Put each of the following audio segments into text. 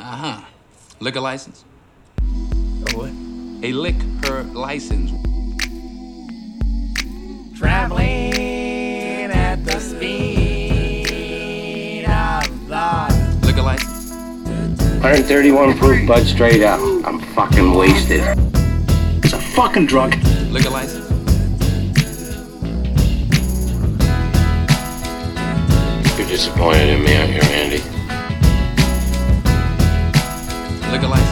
Uh-huh. Liquor license? What? A liquor license. Traveling at the speed of thought. Liquor license? 131 proof Bud straight up. I'm fucking wasted. It's a fucking drug. Liquor license? You're disappointed in me, aren't you, Randy? Liquor license?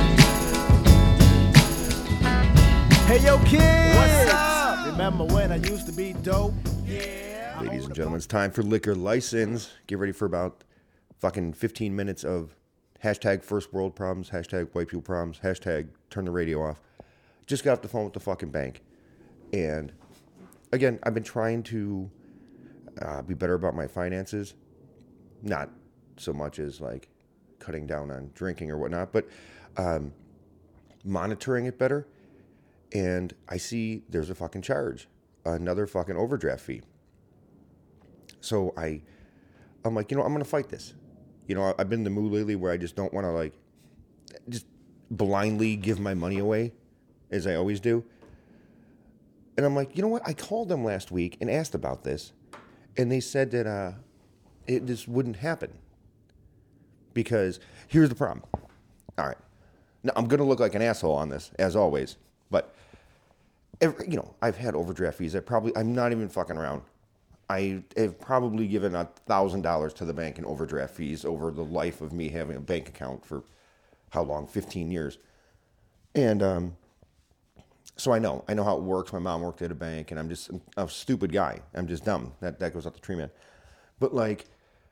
Hey, yo, kids! What's up? Remember when I used to be dope? Yeah. Ladies and gentlemen, it's time for Liquor License. Get ready for about fucking 15 minutes of hashtag first world problems, hashtag white people problems, hashtag turn the radio off. Just got off the phone with the fucking bank. And again, I've been trying to be better about my finances. Not so much as like cutting down on drinking or whatnot, but monitoring it better. And I see there's a fucking charge, another fucking overdraft fee. So I'm like, I'm going to fight this. I've been in the mood lately where I just don't want to like just blindly give my money away as I always do. And I'm like, you know what? I called them last week and asked about this. And they said that this wouldn't happen. Because here's the problem. All right. Now, I'm going to look like an asshole on this, as always. But, I've had overdraft fees. I'm not even fucking around. I have probably given $1,000 to the bank in overdraft fees over the life of me having a bank account for how long? 15 years. And so I know how it works. My mom worked at a bank, and I'm just a stupid guy. I'm just dumb. That goes out the tree, man. But like,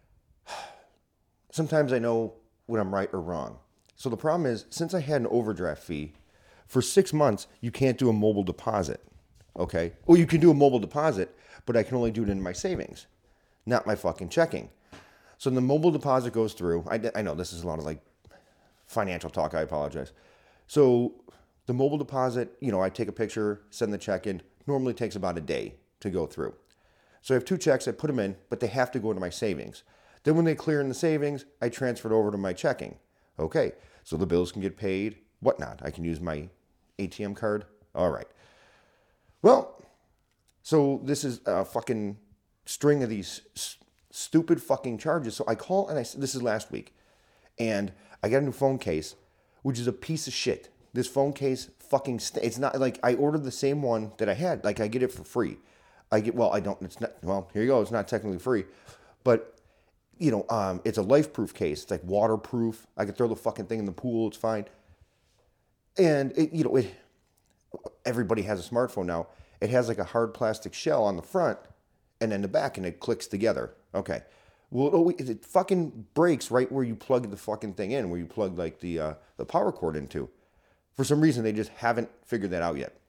sometimes I know when I'm right or wrong. So the problem is, since I had an overdraft fee, for 6 months, you can't do a mobile deposit, okay? Well, you can do a mobile deposit, but I can only do it in my savings, not my fucking checking. So the mobile deposit goes through. I know this is a lot of like financial talk. I apologize. So the mobile deposit, I take a picture, send the check in. Normally takes about a day to go through. So I have 2 checks. I put them in, but they have to go into my savings. Then when they clear in the savings, I transfer it over to my checking. Okay, so the bills can get paid, whatnot. I can use my ATM card. All right. Well, so this is a fucking string of these stupid fucking charges. So I call and this is last week. And I got a new phone case, which is a piece of shit. This phone case fucking, it's not like I ordered the same one that I had. Like I get it for free. Here you go. It's not technically free, but it's a life-proof case. It's like waterproof. I can throw the fucking thing in the pool. It's fine. And everybody has a smartphone now. It has like a hard plastic shell on the front and then the back, and it clicks together. Okay. Well, it fucking breaks right where you plug the fucking thing in, where you plug like the power cord into. For some reason, they just haven't figured that out yet.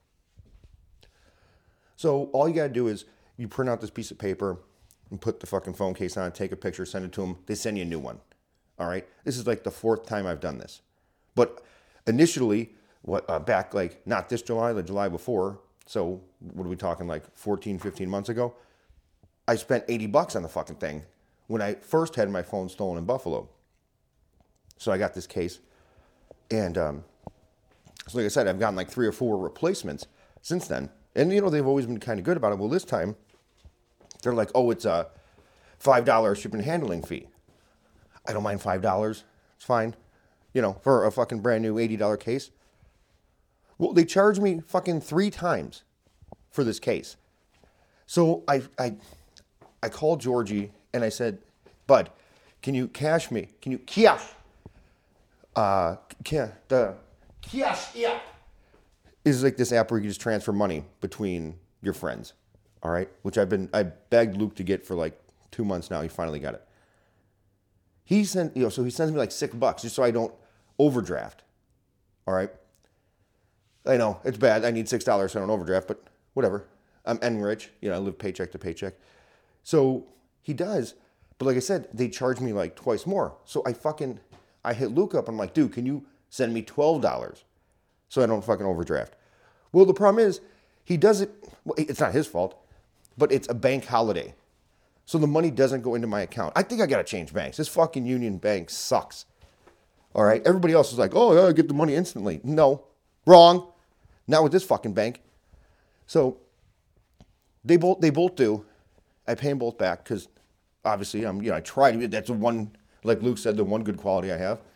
So all you got to do is you print out this piece of paper and put the fucking phone case on, take a picture, send it to them. They send you a new one. All right. This is like the 4th time I've done this. But initially, back like not this July, the July before. So what are we talking, like 14, 15 months ago? I spent $80 on the fucking thing when I first had my phone stolen in Buffalo. So I got this case. And so like I said, I've gotten like 3 or 4 replacements since then. And, they've always been kind of good about it. Well, this time, they're like, oh, it's a $5 shipping and handling fee. I don't mind $5. It's fine. For a fucking brand new $80 case. Well, they charged me fucking 3 times for this case. So I called Georgie and I said, Bud, can you cash me? Can you kiosk? The kiosk app is like this app where you just transfer money between your friends. All right, which I begged Luke to get for like 2 months now. He finally got it. He sent, so he sends me like $6 just so I don't overdraft. All right. I know it's bad. I need $6 so I don't overdraft, but whatever. I'm rich. I live paycheck to paycheck. So he does. But like I said, they charge me like twice more. So I hit Luke up. I'm like, dude, can you send me $12 so I don't fucking overdraft? Well, the problem is he does it. Well, it's not his fault, but it's a bank holiday. So the money doesn't go into my account. I think I got to change banks. This fucking Union Bank sucks. All right. Everybody else is like, oh, yeah, get the money instantly. No, wrong. Not with this fucking bank. So they both do. I pay them both back because obviously I try to. That's the one, like Luke said, the one good quality I have.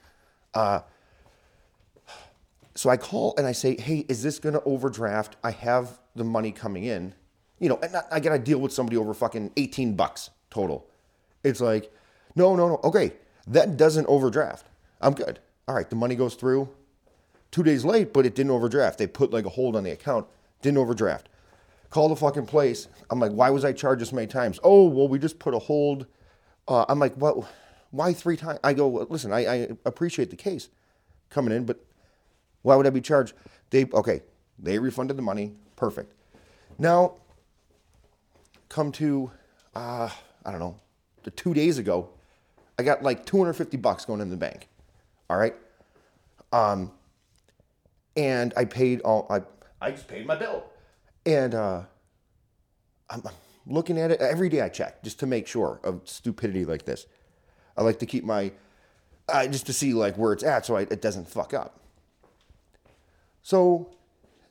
So I call and I say, hey, is this going to overdraft? I have the money coming in. And I got to deal with somebody over fucking $18 total. It's like, no. Okay, that doesn't overdraft. I'm good. All right, the money goes through 2 days late, but it didn't overdraft. They put like a hold on the account. Didn't overdraft. Call the fucking place. I'm like, why was I charged this many times? Oh, well, we just put a hold. I'm like, what? Why 3 times? I go, listen, I appreciate the case coming in, but why would I be charged? They refunded the money. Perfect. Now, come to, I don't know, 2 days ago, I got like $250 going in the bank. All right. And I paid I just paid my bill. And I'm looking at it every day. I check just to make sure of stupidity like this. I like to keep my, just to see like where it's at so it doesn't fuck up. So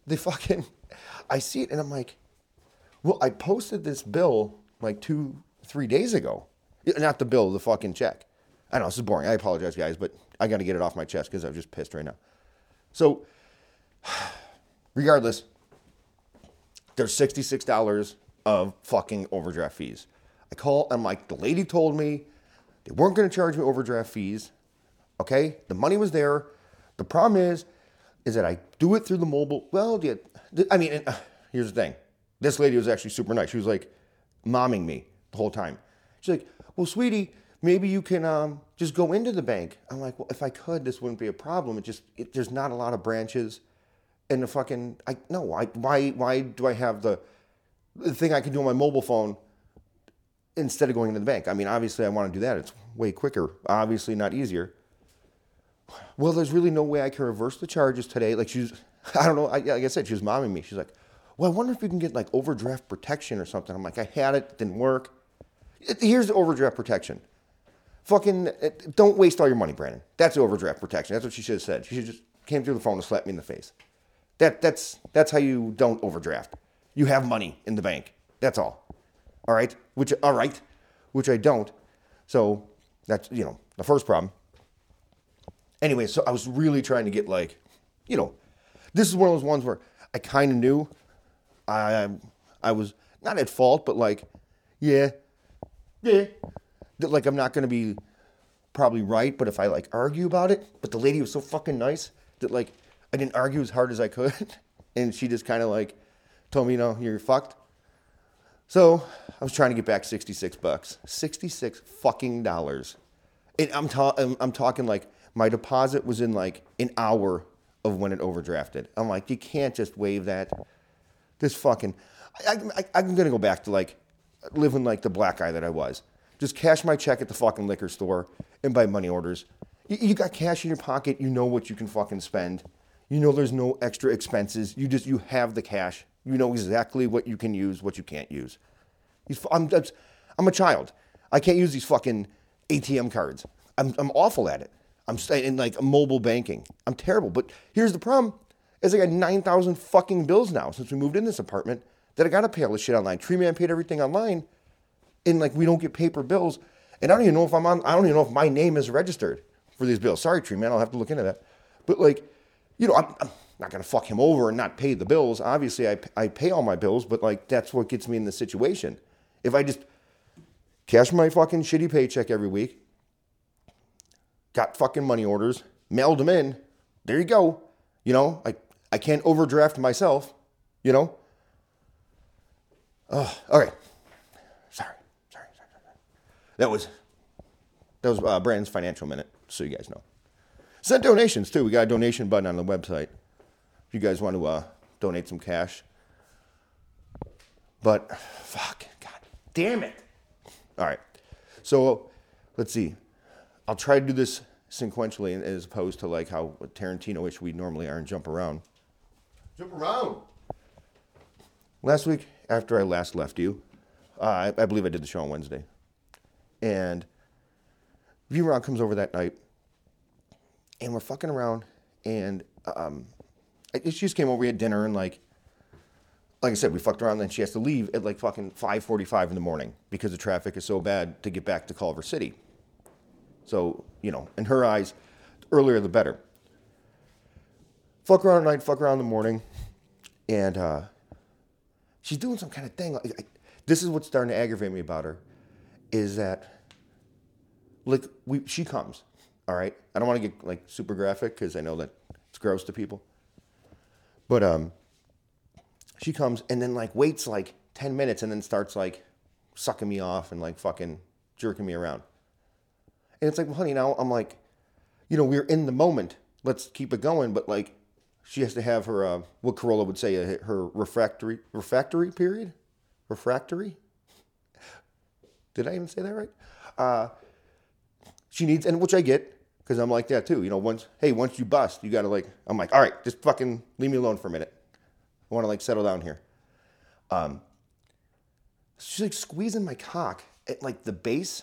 I see it and I'm like, well, I posted this bill like 2-3 days ago. Not the bill, the fucking check. I know this is boring. I apologize, guys, but I got to get it off my chest because I'm just pissed right now. So, regardless, there's $66 of fucking overdraft fees. I call, I'm like, the lady told me they weren't going to charge me overdraft fees. Okay? The money was there. The problem is that I do it through the mobile. Well, here's the thing. This lady was actually super nice. She was like momming me the whole time. She's like, well, sweetie, maybe you can just go into the bank. I'm like, well, if I could, this wouldn't be a problem. There's not a lot of branches. And why do I have the thing I can do on my mobile phone instead of going into the bank? I mean, obviously I want to do that. It's way quicker. Obviously not easier. Well, there's really no way I can reverse the charges today. Like I don't know. Like I said, she was momming me. She's like, well, I wonder if we can get like overdraft protection or something. I'm like, I had it, didn't work. Here's the overdraft protection. Fucking don't waste all your money, Brandon. That's the overdraft protection. That's what she should have said. She should just came through the phone and slapped me in the face. That's how you don't overdraft. You have money in the bank. That's all. All right? Which I don't. So that's, the first problem. Anyway, so I was really trying to get this is one of those ones where I kind of knew I was not at fault, but like I'm not going to be probably right, but if I argue about it, but the lady was so fucking nice that I didn't argue as hard as I could, and she just kind of told me, you're fucked. So I was trying to get back $66, $66 fucking dollars, and I'm talking my deposit was in an hour of when it overdrafted. I'm like, you can't just waive that. This fucking, I'm gonna go back to living like the black guy that I was. Just cash my check at the fucking liquor store and buy money orders. You got cash in your pocket. You know what you can fucking spend. You know there's no extra expenses. You have the cash. You know exactly what you can use, what you can't use. I'm a child. I can't use these fucking ATM cards. I'm awful at it. I'm in mobile banking. I'm terrible. But here's the problem: is I got 9,000 fucking bills now since we moved in this apartment that I got to pay all this shit online. Tree Man paid everything online. And we don't get paper bills, and I don't even know if I don't even know if my name is registered for these bills. Sorry, Tree Man, I'll have to look into that. But I'm not gonna fuck him over and not pay the bills. Obviously, I pay all my bills, but that's what gets me in this situation. If I just cash my fucking shitty paycheck every week, got fucking money orders, mailed them in, there you go. I can't overdraft myself. Okay. That was Brandon's Financial Minute, so you guys know. Send donations, too. We got a donation button on the website if you guys want to donate some cash. But, fuck, God damn it. All right, so let's see. I'll try to do this sequentially as opposed to how Tarantino-ish we normally are and jump around. Jump around! Last week, after I last left you, I believe I did the show on Wednesday. And V-Rock comes over that night, And we're fucking around, and she just came over, we had dinner, and like I said, we fucked around, and then she has to leave at like fucking 5:45 in the morning because the traffic is so bad to get back to Culver City. So, you know, in her eyes, earlier the better. Fuck around at night, fuck around in the morning, and she's doing some kind of thing. This is what's starting to aggravate me about her, is that, like, she comes, all right? I don't want to get, like, super graphic because I know that it's gross to people. But she comes and then, like, waits, like, 10 minutes and then starts, like, sucking me off and, like, fucking jerking me around. And it's like, well, honey, now I'm like, you know, we're in the moment. Let's keep it going. But, like, she has to have her, what Corolla would say, her refractory period? Refractory? Did I even say that right? She needs, and which I get, because I'm like that too. You know, once you bust, you got to, like, I'm like, all right, just fucking leave me alone for a minute. I want to, like, settle down here. She's, like, squeezing my cock at, like, the base.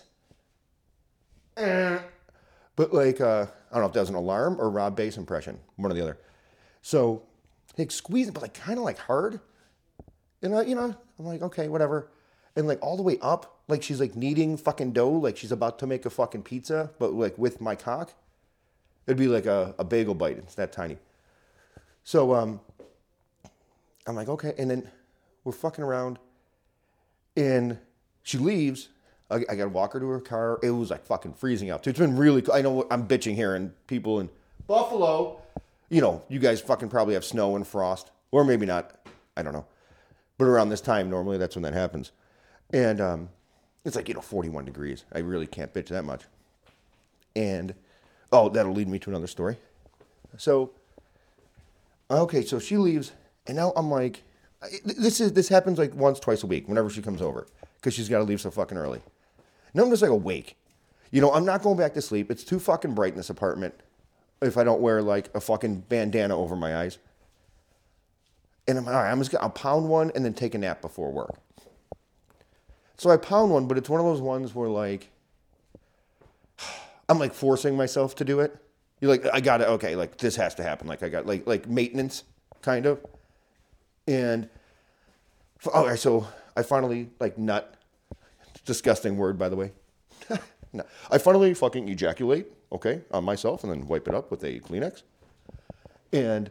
But, like, I don't know if that was an alarm or Rob Bass impression, one or the other. So, like, squeezing, but, like, kind of, like, hard. And, I'm like, okay, whatever. And, like, all the way up, like, she's, like, kneading fucking dough, like she's about to make a fucking pizza, but, like, with my cock. It'd be like a bagel bite. It's that tiny. So, I'm like, okay. And then we're fucking around. And she leaves. I got to walk her to her car. It was, like, fucking freezing out, too. It's been really cold. I know I'm bitching here, and people in Buffalo, you know, you guys fucking probably have snow and frost. Or maybe not. I don't know. But around this time, normally, that's when that happens. And it's like, 41 degrees. I really can't bitch that much. And, that'll lead me to another story. So, okay, so she leaves, and now I'm like, this happens like once, twice a week, whenever she comes over, because she's got to leave so fucking early. Now I'm just like awake. I'm not going back to sleep. It's too fucking bright in this apartment if I don't wear, like, a fucking bandana over my eyes. And I'm like, all right, I'll pound one and then take a nap before work. So I pound one, but it's one of those ones where, like, I'm, like, forcing myself to do it. You're like, I got it. Okay, like, this has to happen. Like, I got, like maintenance, kind of. And, so I finally, like, nut. Disgusting word, by the way. No. I finally fucking ejaculate, okay, on myself and then wipe it up with a Kleenex. And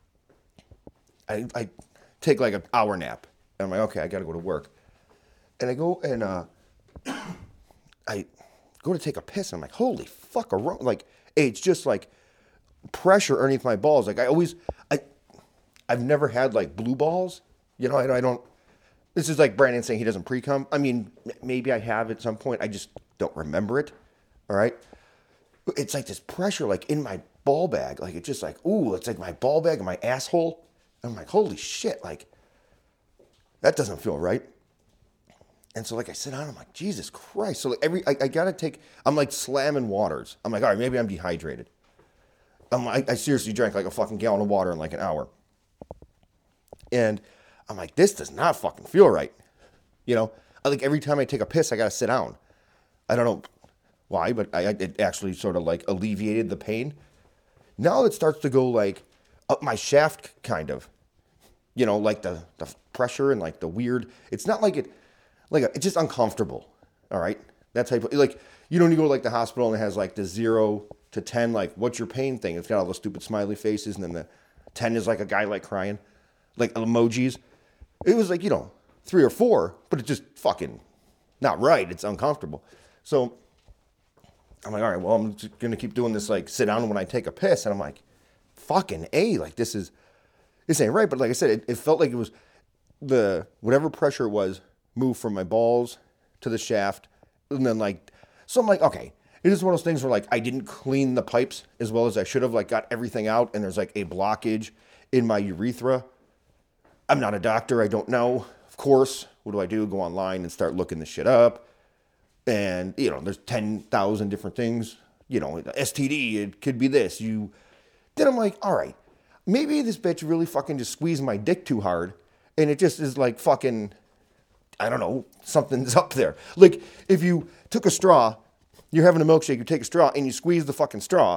I take, like, an hour nap. And I'm like, okay, I got to go to work. And I go and I go to take a piss. And I'm like, holy fuck, like, it's just, like, pressure underneath my balls. Like, I've never had, like, blue balls. I don't. This is like Brandon saying he doesn't pre-cum. I mean, maybe I have at some point. I just don't remember it. All right. It's like this pressure, like, in my ball bag. Like, it's just like, ooh, it's like my ball bag and my asshole. And I'm like, holy shit. Like, that doesn't feel right. And so, like, I sit down, I'm like, Jesus Christ. So, like, I gotta take, I'm, like, slamming waters. I'm like, all right, maybe I'm dehydrated. I seriously drank, like, a fucking gallon of water in, like, an hour. And I'm like, this does not fucking feel right. Like, every time I take a piss, I gotta sit down. I don't know why, but it actually sort of, like, alleviated the pain. Now it starts to go, like, up my shaft, kind of. Like, the pressure and, like, the weird, it's not like it, like, it's just uncomfortable, all right? That type of, like, you go to, like, the hospital and it has, like, the 0 to 10, like, what's your pain thing? It's got all the stupid smiley faces, and then the 10 is, like, a guy, like, crying, like, emojis. It was, like, 3 or 4, but it's just fucking not right. It's uncomfortable. So I'm like, all right, well, I'm just going to keep doing this, like, sit down when I take a piss. And I'm like, fucking A, like, this ain't right. But like I said, it felt like it was whatever pressure it was moved from my balls to the shaft. And then, like, so I'm like, okay, it is one of those things where, like, I didn't clean the pipes as well as I should have, like, got everything out. And there's, like, a blockage in my urethra. I'm not a doctor. I don't know. Of course, what do? Go online and start looking this shit up. And, there's 10,000 different things. STD, it could be this. Then I'm like, all right, maybe this bitch really fucking just squeezed my dick too hard. And it just is like fucking, I don't know, something's up there. Like, if you took a straw, you're having a milkshake, you take a straw and you squeeze the fucking straw.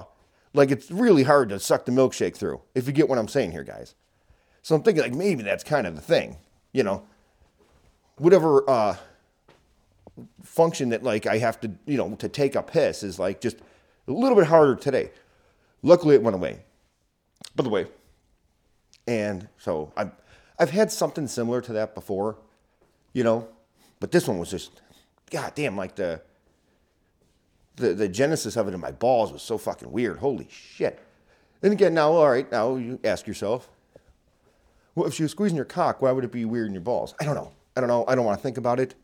Like, it's really hard to suck the milkshake through, if you get what I'm saying here, guys. So I'm thinking, like, maybe that's kind of the thing, you know. Whatever function that, like, I have to, you know, to take a piss is, like, just a little bit harder today. Luckily, it went away. By the way, and so I've had something similar to that before, you know, but this one was just, goddamn, like the genesis of it in my balls was so fucking weird. Holy shit. And again, now, all right, now you ask yourself, well, if she was squeezing your cock, why would it be weird in your balls? I don't know. I don't want to think about it.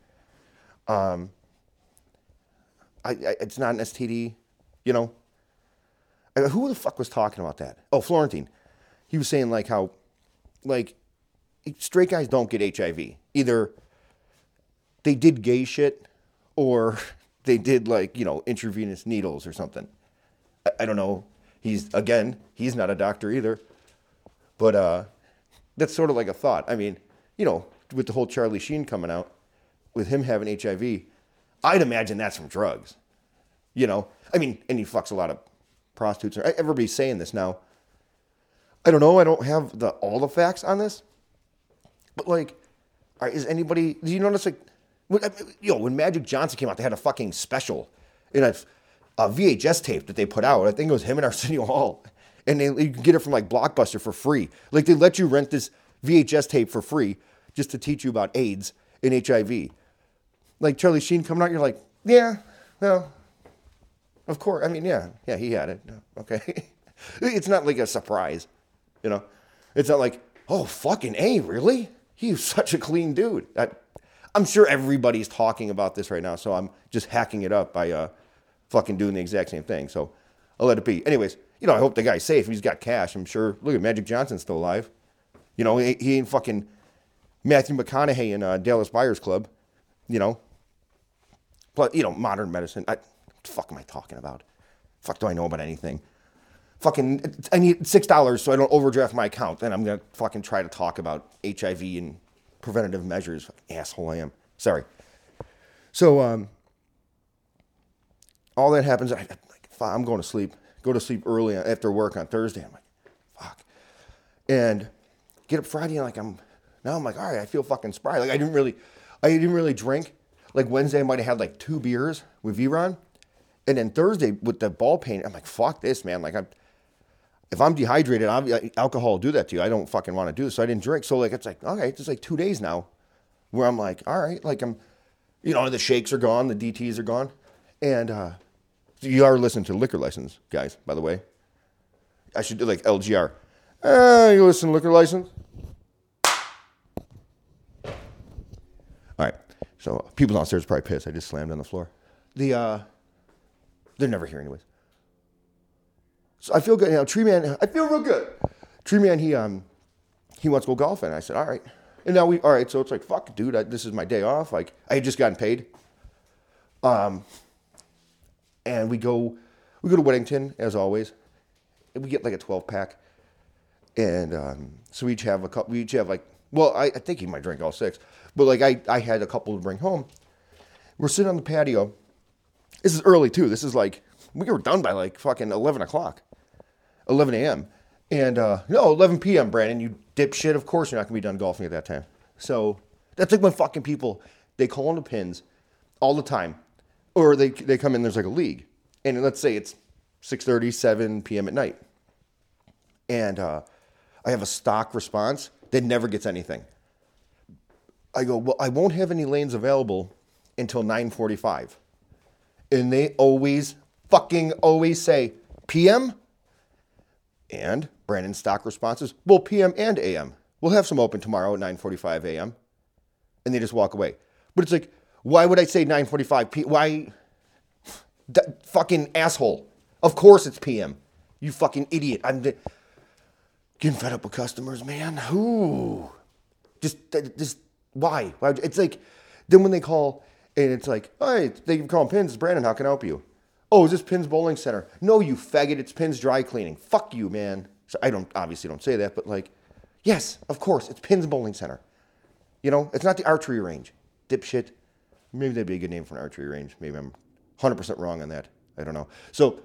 It's not an STD, you know. Who the fuck was talking about that? Oh, Florentine. He was saying, like, how, like, straight guys don't get HIV. Either they did gay shit or they did, like, you know, intravenous needles or something. I don't know. He's not a doctor either. But that's sort of like a thought. I mean, you know, with the whole Charlie Sheen coming out, with him having HIV, I'd imagine that's from drugs. You know? I mean, and he fucks a lot of prostitutes. Everybody's saying this now. I don't know. I don't have all the facts on this. But, like, is anybody... Do you notice, like... when Magic Johnson came out, they had a fucking special in a VHS tape that they put out. I think it was him and Arsenio Hall. And you can get it from, like, Blockbuster for free. Like, they let you rent this VHS tape for free just to teach you about AIDS and HIV. Like, Charlie Sheen coming out, you're like, yeah, well, of course. I mean, yeah, he had it. Okay. It's not like a surprise, you know. It's not like, oh, fucking A, really? He was such a clean dude. I'm sure everybody's talking about this right now, so I'm just hacking it up by fucking doing the exact same thing. So I'll let it be. Anyways, you know, I hope the guy's safe. He's got cash, I'm sure. Look at Magic Johnson's still alive. You know, he ain't fucking Matthew McConaughey in Dallas Buyers Club, you know. But, you know, modern medicine. What the fuck am I talking about? Fuck do I know about anything? Fucking, I need $6 so I don't overdraft my account. Then I'm going to fucking try to talk about HIV and preventative measures. Fucking asshole I am. Sorry. So, all that happens, I'm going to sleep. Go to sleep early after work on Thursday. I'm like, fuck. And get up Friday and I'm like, all right, I feel fucking spry. Like I didn't really drink. Like Wednesday I might have had like 2 beers with V-Ron. And then Thursday with the ball pain, I'm like, fuck this, man. Like if I'm dehydrated, alcohol will do that to you. I don't fucking want to do this. So I didn't drink. So like, it's like, okay, it's just like 2 days now where I'm like, all right, like you know, the shakes are gone. The DTs are gone. And, you are listening to Liquor License, guys, by the way. I should do like LGR. You listen to Liquor License? All right. So people downstairs are probably pissed. I just slammed on the floor. They're never here anyways. So I feel good. You know, Tree Man, I feel real good. Tree Man, he wants to go golfing. I said, all right. And now all right. So it's like, fuck, dude, this is my day off. Like I had just gotten paid. And we go to Weddington as always. And we get like a 12-pack. And so we each have a couple. We each have like, well, I think he might drink all 6, but like I had a couple to bring home. We're sitting on the patio. This is early too. This is like we were done by like fucking 11 a.m. And no, 11 p.m. Brandon, you dipshit. Of course you're not gonna be done golfing at that time. So that's like when fucking people they call on the pins all the time. Or they come in, there's like a league. And let's say it's 6:30, 7 p.m. at night. And I have a stock response that never gets anything. I go, well, I won't have any lanes available until 9:45. And they always say, PM? And Brandon's stock responses, well, PM and AM. We'll have some open tomorrow at 9:45 a.m. And they just walk away. But it's like, why would I say 9:45 p.m.? Why? Fucking asshole. Of course it's PM. You fucking idiot. I'm getting fed up with customers, man. Who? Just why? It's like, then when they call and it's like, hey, they can call Pins. It's Brandon. How can I help you? Oh, is this Pins Bowling Center? No, you faggot. It's Pins Dry Cleaning. Fuck you, man. So I obviously don't say that, but like, yes, of course, it's Pins Bowling Center. You know, it's not the archery range. Dipshit. Maybe that'd be a good name for an archery range. Maybe I'm 100% wrong on that. I don't know. So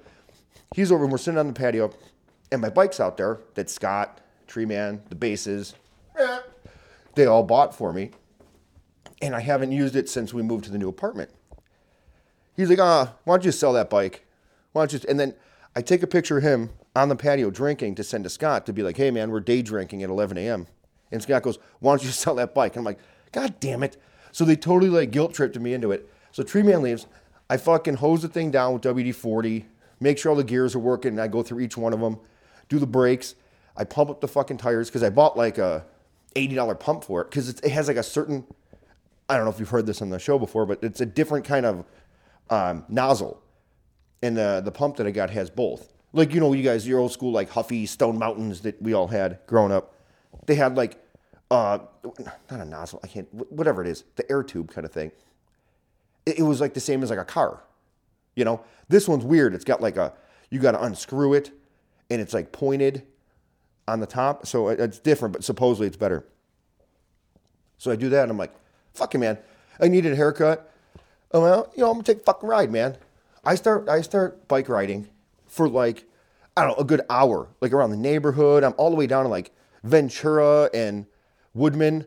he's over and we're sitting on the patio, and my bike's out there that Scott, Tree Man, the bases, they all bought for me. And I haven't used it since we moved to the new apartment. He's like, why don't you sell that bike? Why don't you? And then I take a picture of him on the patio drinking to send to Scott to be like, hey man, we're day drinking at 11 a.m. And Scott goes, why don't you sell that bike? And I'm like, God damn it. So they totally like guilt tripped me into it. So Tree Man leaves. I fucking hose the thing down with WD-40, make sure all the gears are working, and I go through each one of them, do the brakes. I pump up the fucking tires because I bought like a $80 pump for it because it has like a certain, I don't know if you've heard this on the show before, but it's a different kind of nozzle. And the pump that I got has both. Like, you know, you guys, your old school, like Huffy, Stone Mountains that we all had growing up. They had like, not a nozzle, whatever it is, the air tube kind of thing. It was like the same as like a car, you know? This one's weird. It's got like you got to unscrew it and it's like pointed on the top. So it's different, but supposedly it's better. So I do that and I'm like, fuck it, man. I needed a haircut. Oh, well, you know, I'm going to take a fucking ride, man. I start bike riding for like, I don't know, a good hour, like around the neighborhood. I'm all the way down to like Ventura and Woodman.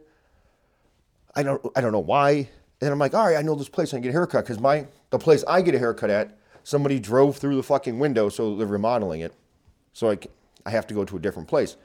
I don't know why. And I'm like, all right, I know this place I can get a haircut because the place I get a haircut at, somebody drove through the fucking window, so they're remodeling it. So I have to go to a different place.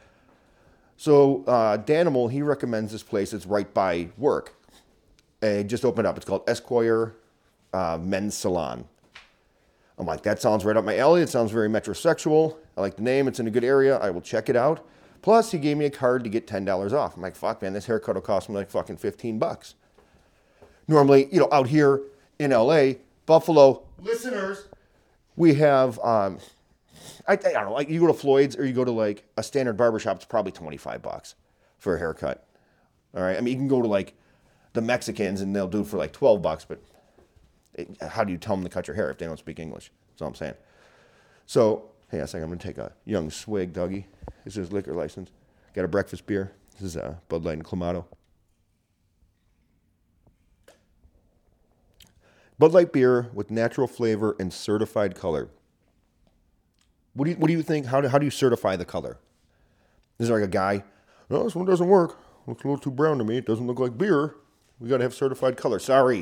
So Danimal, he recommends this place. It's right by work. It just opened up. It's called Esquire Men's Salon. I'm like, that sounds right up my alley. It sounds very metrosexual. I like the name. It's in a good area. I will check it out. Plus, he gave me a card to get $10 off. I'm like, fuck, man, this haircut will cost me like fucking $15. Normally, you know, out here in LA, Buffalo, listeners, we have, I don't know, like you go to Floyd's or you go to like a standard barbershop, it's probably $25 for a haircut. All right. I mean, you can go to like the Mexicans and they'll do it for like $12, but how do you tell them to cut your hair if they don't speak English? That's all I'm saying. So, hey, a second, I'm going to take a young swig, Dougie. This is liquor license. Got a breakfast beer. This is Bud Light and Clamato. Bud Light beer with natural flavor and certified color. What do you think? How do you certify the color? Is there like a guy? No, this one doesn't work. Looks a little too brown to me. It doesn't look like beer. We got to have certified color. Sorry.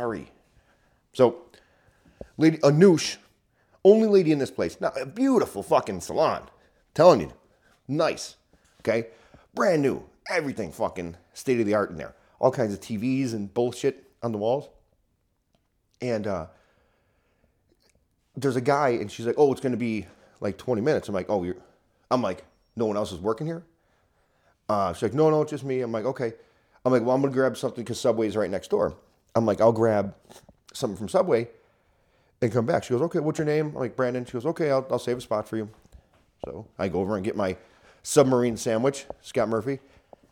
So, lady Anoush, only lady in this place. Now, a beautiful fucking salon. Telling you, nice. Okay, brand new. Everything fucking state of the art in there. All kinds of TVs and bullshit on the walls. And there's a guy, and she's like, "Oh, it's going to be like 20 minutes." I'm like, "Oh, I'm like, no one else is working here?" She's like, "No, it's just me." I'm like, "Okay." I'm like, "Well, I'm going to grab something because Subway's right next door." I'm like, "I'll grab something from Subway and come back." She goes, "Okay, what's your name?" I'm like, "Brandon." She goes, "Okay, I'll save a spot for you." So I go over and get my submarine sandwich, Scott Murphy,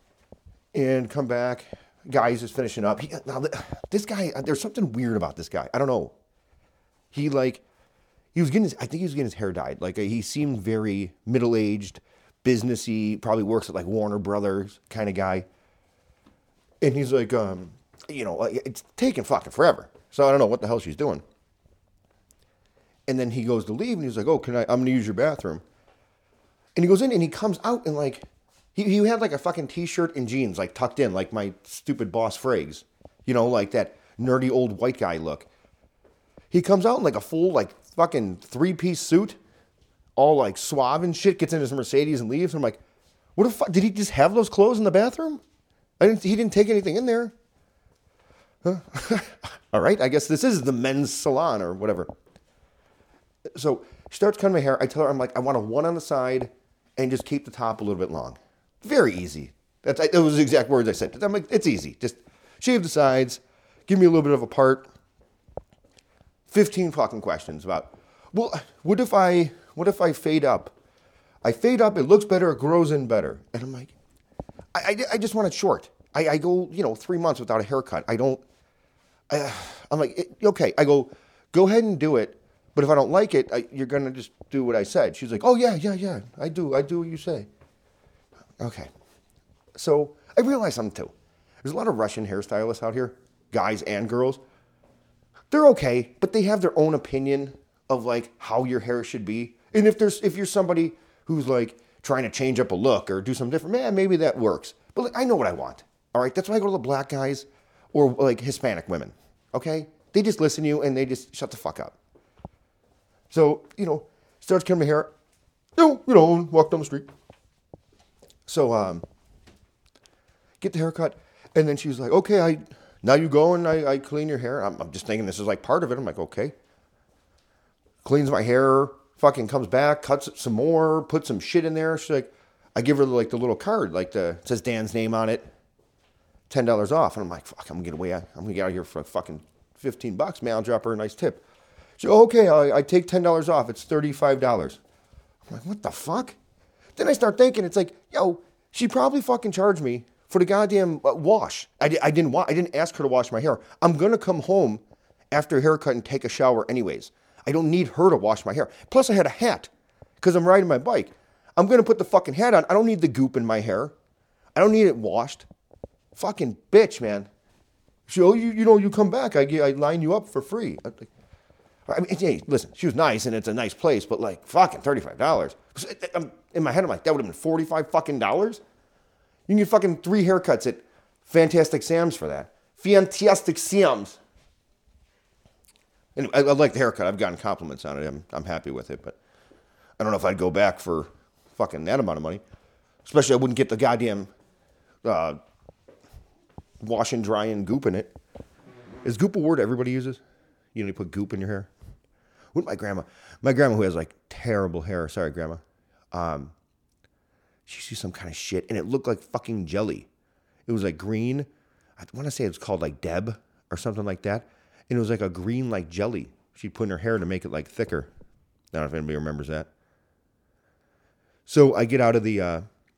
and come back. Guy's just finishing up. This guy, there's something weird about this guy. I don't know. I think he was getting his hair dyed. Like he seemed very middle-aged, businessy, probably works at like Warner Brothers kind of guy. And he's like, it's taking fucking forever. So I don't know what the hell she's doing. And then he goes to leave and he's like, "Oh, I'm going to use your bathroom." And he goes in and he comes out and like, he had like a fucking t-shirt and jeans like tucked in like my stupid boss Frakes. You know, like that nerdy old white guy look. He comes out in like a full like fucking 3-piece suit, all like suave and shit, gets in his Mercedes and leaves. And I'm like, what the fuck? Did he just have those clothes in the bathroom? He didn't take anything in there. Huh? All right, I guess this is the men's salon or whatever. So she starts cutting my hair. I tell her, I'm like, I want a one on the side and just keep the top a little bit long. Very easy. Those were the exact words I said. I'm like, it's easy. Just shave the sides, give me a little bit of a part. 15 fucking questions about, well, what if I fade up? I fade up, it looks better, it grows in better. And I'm like, I just want it short. I go, 3 months without a haircut. I'm like, okay. I go ahead and do it. But if I don't like it, you're going to just do what I said. She's like, "Oh, yeah. I do what you say." Okay. So I realized something too. There's a lot of Russian hairstylists out here, guys and girls. They're okay, but they have their own opinion of like how your hair should be. And if you're somebody who's like trying to change up a look or do something different, man, maybe that works. But like, I know what I want. All right, that's why I go to the black guys or like Hispanic women. Okay, they just listen to you and they just shut the fuck up. So starts cutting my hair. Walk down the street. So get the haircut, and then she was like, "Okay, now you go and I clean your hair." I'm just thinking this is like part of it. I'm like, okay. Cleans my hair, fucking comes back, cuts it some more, puts some shit in there. She's like, I give her like the little card, like it says Dan's name on it, $10 off. And I'm like, fuck, I'm gonna get out of here for fucking $15, man. I'll drop her a nice tip. She, okay, I take $10 off. It's $35. I'm like, what the fuck? Then I start thinking, it's like, yo, she probably fucking charged me for the goddamn wash. I didn't ask her to wash my hair. I'm gonna come home after a haircut and take a shower anyways. I don't need her to wash my hair. Plus, I had a hat because I'm riding my bike. I'm going to put the fucking hat on. I don't need the goop in my hair. I don't need it washed. Fucking bitch, man. She, you come back. I line you up for free. I mean, hey, listen, she was nice and it's a nice place, but like fucking $35. In my head, I'm like, that would have been $45 fucking dollars. You can get fucking 3 haircuts at Fantastic Sam's for that. Fantastic Sam's. Anyway, I like the haircut. I've gotten compliments on it. I'm happy with it, but I don't know if I'd go back for fucking that amount of money. Especially I wouldn't get the goddamn wash and dry and goop in it. Is goop a word everybody uses? You put goop in your hair? What my grandma who has like terrible hair, sorry grandma, she used to do some kind of shit and it looked like fucking jelly. It was like green. I want to say it's called like Deb or something like that. And it was like a green like jelly she put in her hair to make it like thicker. I don't know if anybody remembers that. So I get out of the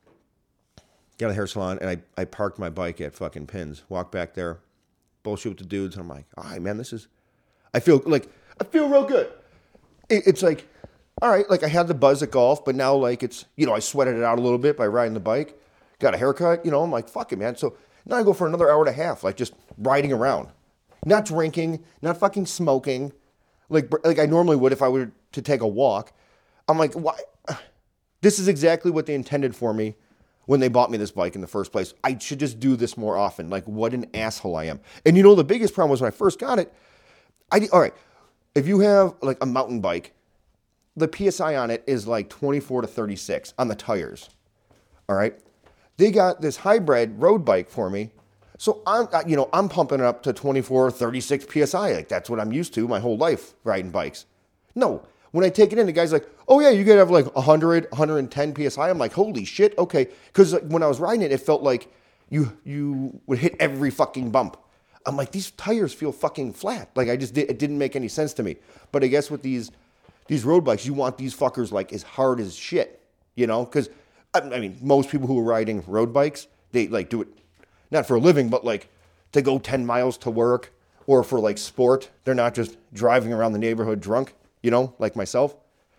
hair salon and I parked my bike at fucking Pins. Walk back there, bullshit with the dudes. And I'm like, all right, man, I feel real good. It's like, all right, like I had the buzz at golf, but now like it's, I sweated it out a little bit by riding the bike. Got a haircut, I'm like, fuck it, man. So now I go for another hour and a half, like just riding around. Not drinking, not fucking smoking, like I normally would if I were to take a walk. I'm like, why? This is exactly what they intended for me when they bought me this bike in the first place. I should just do this more often. Like, what an asshole I am. And the biggest problem was when I first got it, all right, if you have like a mountain bike, the PSI on it is like 24 to 36 on the tires. All right. They got this hybrid road bike for me. So I'm pumping it up to 24, 36 PSI. Like that's what I'm used to my whole life riding bikes. No, when I take it in, the guy's like, oh yeah, you gotta have like 100, 110 PSI. I'm like, holy shit, okay. Because when I was riding it, it felt like you would hit every fucking bump. I'm like, these tires feel fucking flat. Like it didn't make any sense to me. But I guess with these road bikes, you want these fuckers like as hard as shit, Because I mean, most people who are riding road bikes, they like do it. Not for a living, but like to go 10 miles to work or for like sport. They're not just driving around the neighborhood drunk, like myself.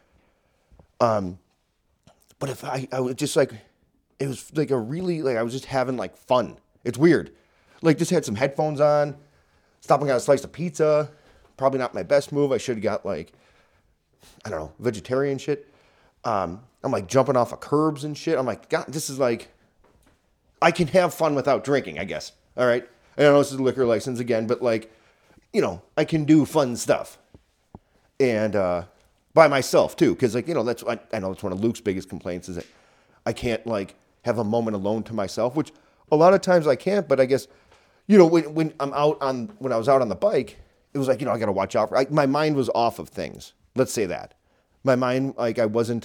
But if I was just like, it was like I was just having like fun. It's weird. Like just had some headphones on, stopping on a slice of pizza. Probably not my best move. I should have got like, I don't know, vegetarian shit. I'm like jumping off of curbs and shit. I'm like, God, this is like, I can have fun without drinking, I guess. All right. I know this is a liquor license again, but like, I can do fun stuff. And by myself too. Cause like, that's one of Luke's biggest complaints is that I can't like have a moment alone to myself, which a lot of times I can't, but I guess, when I was out on the bike, it was like, I got to watch out for, my mind was off of things. Let's say that. My mind, like I wasn't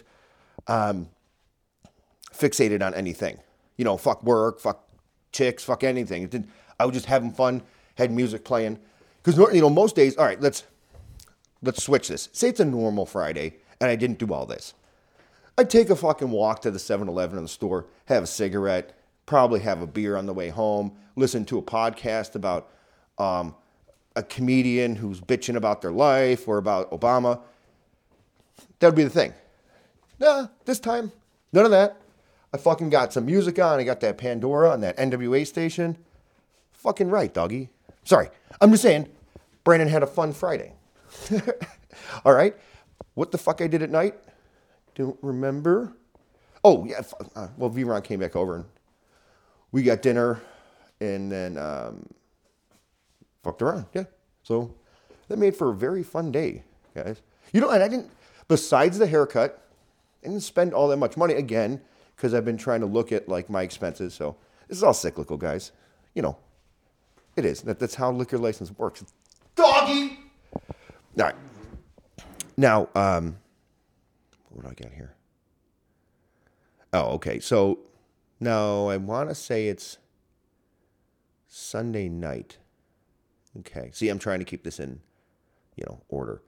fixated on anything. Fuck work, fuck chicks, fuck anything. I was just having fun, had music playing. Because, most days, all right, let's switch this. Say it's a normal Friday, and I didn't do all this. I'd take a fucking walk to the 7-Eleven in the store, have a cigarette, probably have a beer on the way home, listen to a podcast about a comedian who's bitching about their life or about Obama. That would be the thing. Nah, this time, none of that. I fucking got some music on. I got that Pandora on that NWA station. Fucking right, doggy. Sorry. I'm just saying, Brandon had a fun Friday. All right? What the fuck I did at night? Don't remember. Oh, yeah. Well, V-Ron came back over and we got dinner and then fucked around. Yeah. So that made for a very fun day, guys. And I didn't, besides the haircut, I didn't spend all that much money again because I've been trying to look at like my expenses. So this is all cyclical, guys. It is. That's how liquor license works. Doggy! All right. Now, what do I got here? Oh, okay. So now I want to say it's Sunday night. Okay. See, I'm trying to keep this in, order.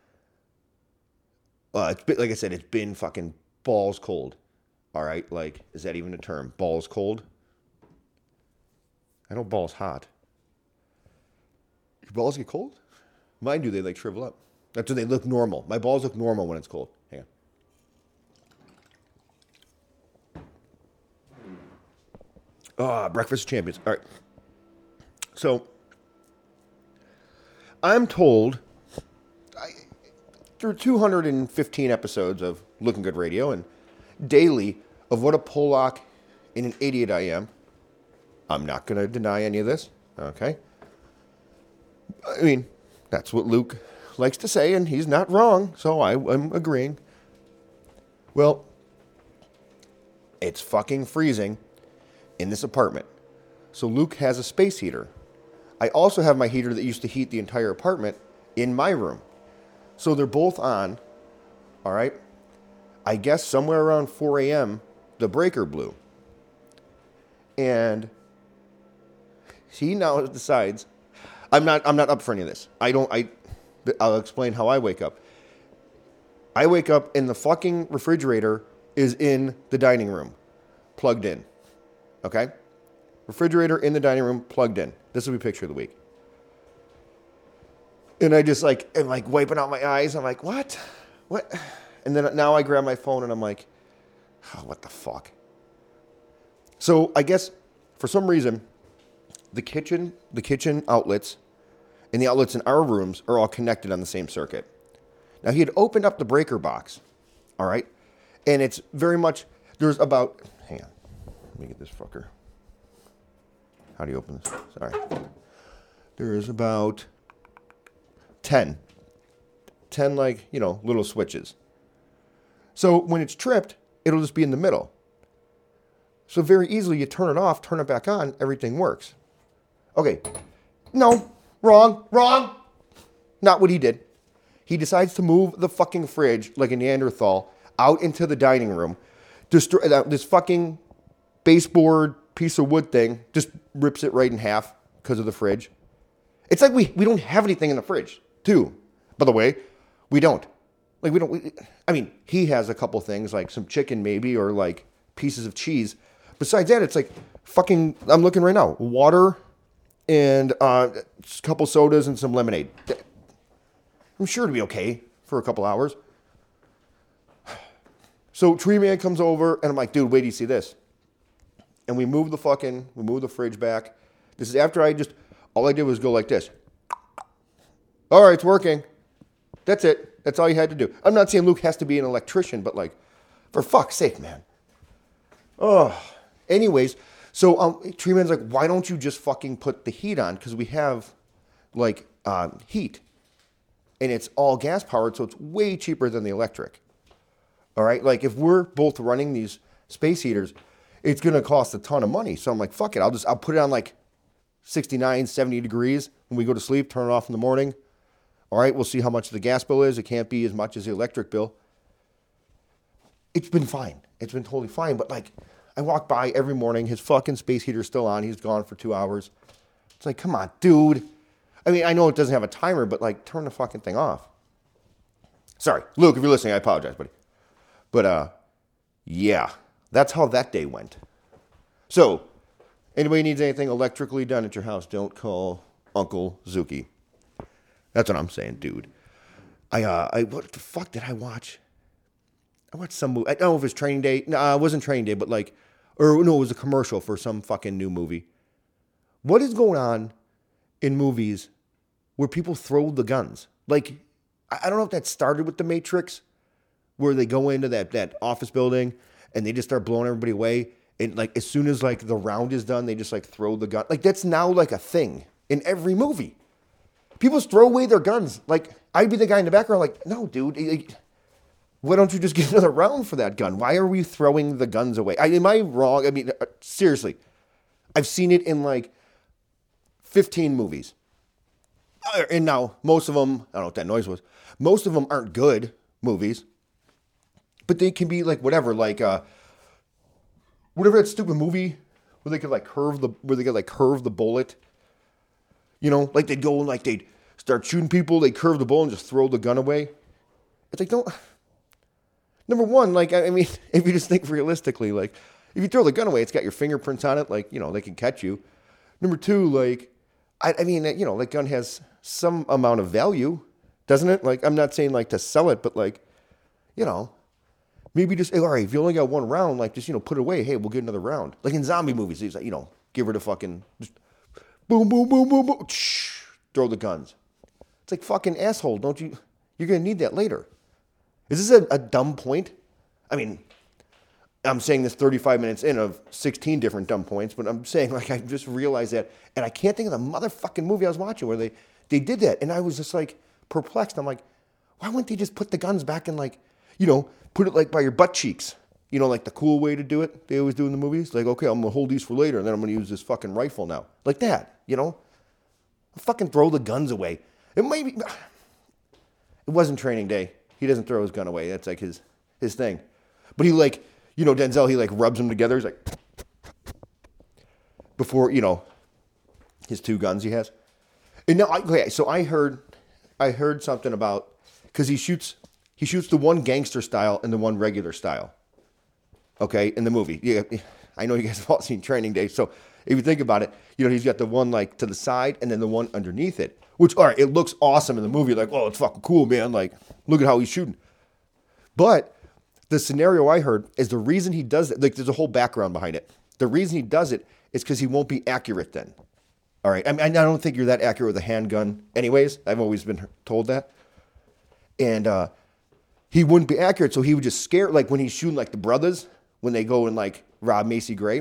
It's been, like I said, it's been fucking balls cold. All right. Like, is that even a term? Balls cold? I know balls hot. Your balls get cold? Mine do. They like shrivel up. That's when they look normal. My balls look normal when it's cold. Hang on. Breakfast champions. All right. So, I'm told through 215 episodes of Looking Good Radio and daily of what a Pollock and an idiot I am. I'm not going to deny any of this. Okay. I mean, that's what Luke likes to say, and he's not wrong, so I'm agreeing. Well, it's fucking freezing in this apartment. So Luke has a space heater. I also have my heater that used to heat the entire apartment in my room. So they're both on, all right? I guess somewhere around 4 a.m., the breaker blew. And he now decides, I'm not up for any of this. I'll explain how I wake up. I wake up and the fucking refrigerator is in the dining room, plugged in. Okay? Refrigerator in the dining room, plugged in. This will be picture of the week. And I just am wiping out my eyes. I'm like, what? What? And then now I grab my phone and I'm like, oh, what the fuck? So I guess for some reason, the kitchen outlets and the outlets in our rooms are all connected on the same circuit. Now, he had opened up the breaker box, all right? And it's very much, there's about, hang on, let me get this fucker. How do you open this? Sorry. There is about 10 little switches. So when it's tripped, it'll just be in the middle. So very easily, you turn it off, turn it back on, everything works. Okay, no, wrong. Not what he did. He decides to move the fucking fridge like a Neanderthal out into the dining room. Destroy this fucking baseboard piece of wood thing. Just rips it right in half because of the fridge. It's like we don't have anything in the fridge, too. By the way, we don't. He has a couple things like some chicken maybe or like pieces of cheese. Besides that, it's like fucking, I'm looking right now, water and a couple sodas and some lemonade. I'm sure it'll be okay for a couple hours. So Tree Man comes over and I'm like, dude, wait till you see this. And we move the fridge back. This is after all I did was go like this. All right, it's working. That's it. That's all you had to do. I'm not saying Luke has to be an electrician, but for fuck's sake, man. Oh, anyways, so Tree Man's like, why don't you just fucking put the heat on? Because we have heat. And it's all gas powered, so it's way cheaper than the electric. All right, if we're both running these space heaters, it's gonna cost a ton of money. So I'm like, fuck it, I'll put it on 69, 70 degrees when we go to sleep, turn it off in the morning. All right, we'll see how much the gas bill is. It can't be as much as the electric bill. It's been fine. It's been totally fine. But I walk by every morning, his fucking space heater's still on. He's gone for 2 hours. It's like, come on, dude. I mean, I know it doesn't have a timer, but turn the fucking thing off. Sorry, Luke, if you're listening, I apologize, buddy. But, yeah, that's how that day went. So, anybody needs anything electrically done at your house, don't call Uncle Zuki. That's what I'm saying, dude. What the fuck did I watch? I watched some movie. I don't know if it was Training Day. No, it wasn't Training Day, but it was a commercial for some fucking new movie. What is going on in movies where people throw the guns? I don't know if that started with The Matrix, where they go into that office building and they just start blowing everybody away. And like as soon as like the round is done, they just like throw the gun. Like that's now like a thing in every movie. People just throw away their guns. Like I'd be the guy in the background, like, no, dude. Why don't you just get another round for that gun? Why are we throwing the guns away? Am I wrong? I mean, seriously, I've seen it in like 15 movies. And now most of them, I don't know what that noise was. Most of them aren't good movies, but they can be like whatever, like whatever that stupid movie where they could like curve the bullet. You know, like they'd go and like they'd start shooting people, they'd curve the bullet and just throw the gun away. It's like, don't. Number one, like, I mean, if you just think realistically, like, if you throw the gun away, it's got your fingerprints on it, like, you know, they can catch you. Number two, like, I mean, you know, that gun has some amount of value, doesn't it? Like, I'm not saying, like, to sell it, but, like, you know, maybe just, all right, if you only got one round, like, just, you know, put it away. Hey, we'll get another round. Like in zombie movies, it's like, you know, give her the fucking, just boom, boom, boom, boom, boom, throw the guns. It's like, fucking asshole, don't you, you're going to need that later. Is this a dumb point? I mean, I'm saying this 35 minutes in of 16 different dumb points, but I'm saying, like, I just realized that, and I can't think of the motherfucking movie I was watching where they did that, and I was just, like, perplexed. I'm like, why wouldn't they just put the guns back in, like, you know, put it, like, by your butt cheeks? You know, like, the cool way to do it they always do in the movies? Like, okay, I'm going to hold these for later, and then I'm going to use this fucking rifle now. Like that, you know? Fucking throw the guns away. It wasn't Training Day. He doesn't throw his gun away. That's like his thing. But he like, you know, Denzel, he like rubs them together. He's like, before, you know, his two guns he has. And now, okay, so I heard something about, because he shoots the one gangster style and the one regular style. Okay, in the movie. Yeah, I know you guys have all seen Training Day. So if you think about it, you know, he's got the one like to the side and then the one underneath it. Which, all right, it looks awesome in the movie. Like, oh, it's fucking cool, man. Like, look at how he's shooting. But the scenario I heard is the reason he does it, like, there's a whole background behind it. The reason he does it is because he won't be accurate then. All right. I mean, I don't think you're that accurate with a handgun anyways. I've always been told that. And he wouldn't be accurate, so he would just scare, like, when he's shooting, like, the brothers, when they go and, like, rob Macy Gray.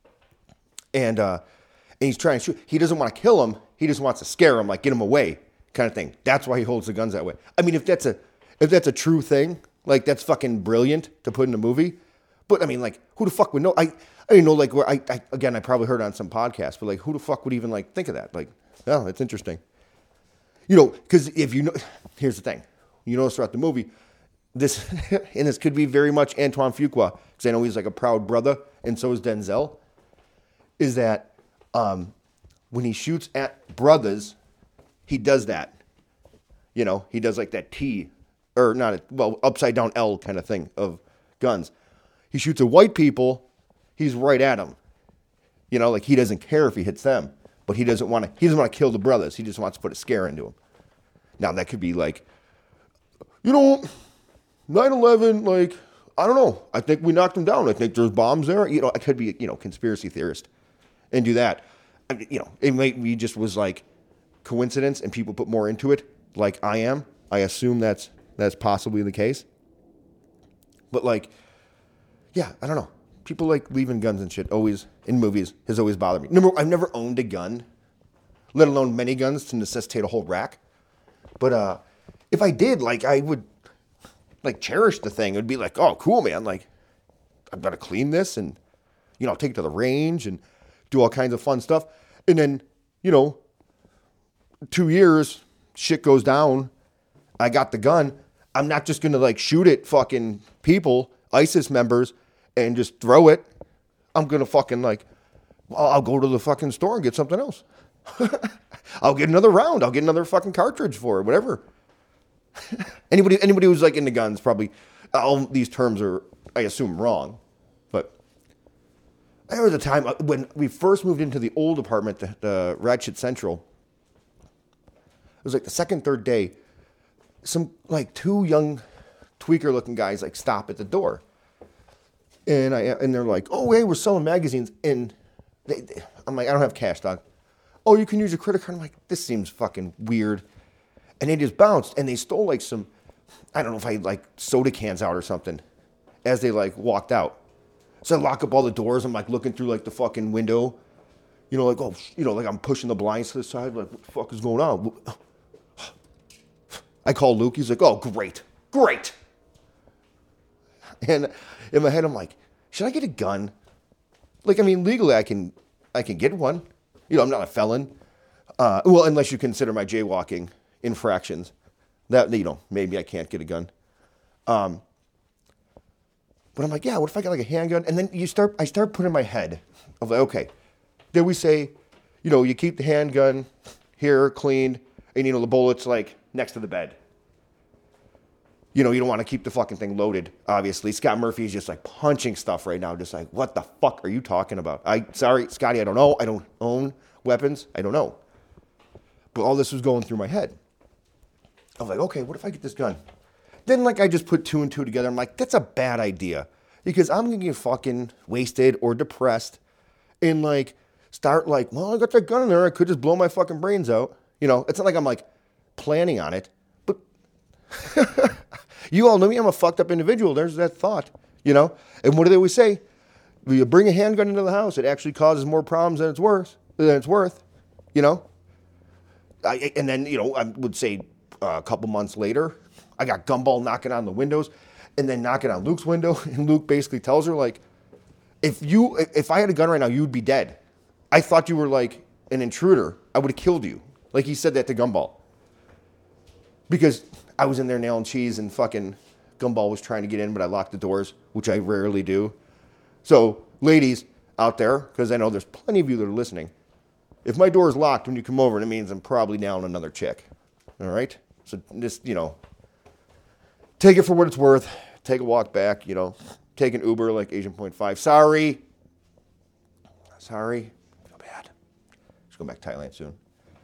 And he's trying to shoot. He doesn't want to kill him. He just wants to scare him, like get him away, kind of thing. That's why he holds the guns that way. I mean, if that's a true thing, like that's fucking brilliant to put in a movie. But I mean, like, who the fuck would know? I didn't know, like, where I probably heard it on some podcast, but like, who the fuck would even like think of that? Like, oh, that's interesting. You know, because if you know, here's the thing. You notice throughout the movie, this and this could be very much Antoine Fuqua, because I know he's like a proud brother, and so is Denzel. Is that when he shoots at brothers, he does that. You know, he does like that T, or not, upside down L kind of thing of guns. He shoots at white people, he's right at them. You know, like he doesn't care if he hits them, but he doesn't want to kill the brothers. He just wants to put a scare into them. Now that could be like, you know, 9/11, like, I don't know. I think we knocked them down. I think there's bombs there. You know, I could be, you know, conspiracy theorist and do that. I mean, you know, it might be just was like coincidence and people put more into it like I am. I assume that's possibly the case. But like, yeah, I don't know. People like leaving guns and shit always in movies has always bothered me. I've never owned a gun, let alone many guns to necessitate a whole rack. But if I did, like, I would like cherish the thing. It would be like, oh, cool, man. Like, I've got to clean this and, you know, I'll take it to the range and do all kinds of fun stuff. And then, you know, 2 years, shit goes down. I got the gun. I'm not just going to like shoot at fucking people, ISIS members, and just throw it. I'm going to fucking like, I'll go to the fucking store and get something else. I'll get another round. I'll get another fucking cartridge for it, whatever. Anybody who's like into guns, probably all these terms are, I assume, wrong. But there was a time when we first moved into the old apartment, the Ratchet Central. It was like the second, third day. Some like two young tweaker-looking guys like stop at the door, and they're like, "Oh, hey, we're selling magazines." And I'm like, "I don't have cash, dog." "Oh, you can use your credit card." I'm like, "This seems fucking weird." And they just bounced, and they stole like some, I don't know if I had like soda cans out or something as they like walked out. So I lock up all the doors. I'm like looking through like the fucking window, you know, like, oh, you know, like I'm pushing the blinds to the side. Like, what the fuck is going on? I call Luke. He's like, oh, great. And in my head, I'm like, should I get a gun? Like, I mean, legally, I can get one. You know, I'm not a felon. Well, unless you consider my jaywalking infractions. That, you know, maybe I can't get a gun. But I'm like, yeah, what if I got like a handgun? And then I start putting in my head of like, okay, did we say, you know, you keep the handgun here cleaned and, you know, the bullets like next to the bed. You know, you don't want to keep the fucking thing loaded, obviously. Scott Murphy is just like punching stuff right now, just like, what the fuck are you talking about? Sorry, Scotty, I don't know. I don't own weapons. I don't know. But all this was going through my head. I was like, okay, what if I get this gun? Then, like, I just put two and two together. I'm like, that's a bad idea. Because I'm going to get fucking wasted or depressed and, like, start, like, well, I got that gun in there. I could just blow my fucking brains out. You know, it's not like I'm, like, planning on it. But you all know me. I'm a fucked up individual. There's that thought, you know. And what do they always say? When you bring a handgun into the house, it actually causes more problems than it's worth, you know. And then, you know, I would say a couple months later, I got Gumball knocking on the windows and then knocking on Luke's window. And Luke basically tells her, like, if I had a gun right now, you would be dead. I thought you were, like, an intruder. I would have killed you. Like, he said that to Gumball. Because I was in there nailing cheese and fucking Gumball was trying to get in, but I locked the doors, which I rarely do. So, ladies out there, because I know there's plenty of you that are listening, if my door is locked when you come over, it means I'm probably down another chick. All right? So just, you know, take it for what it's worth. Take a walk back, you know. Take an Uber like Asian Point 5. Sorry. I feel bad. Just go back to Thailand soon.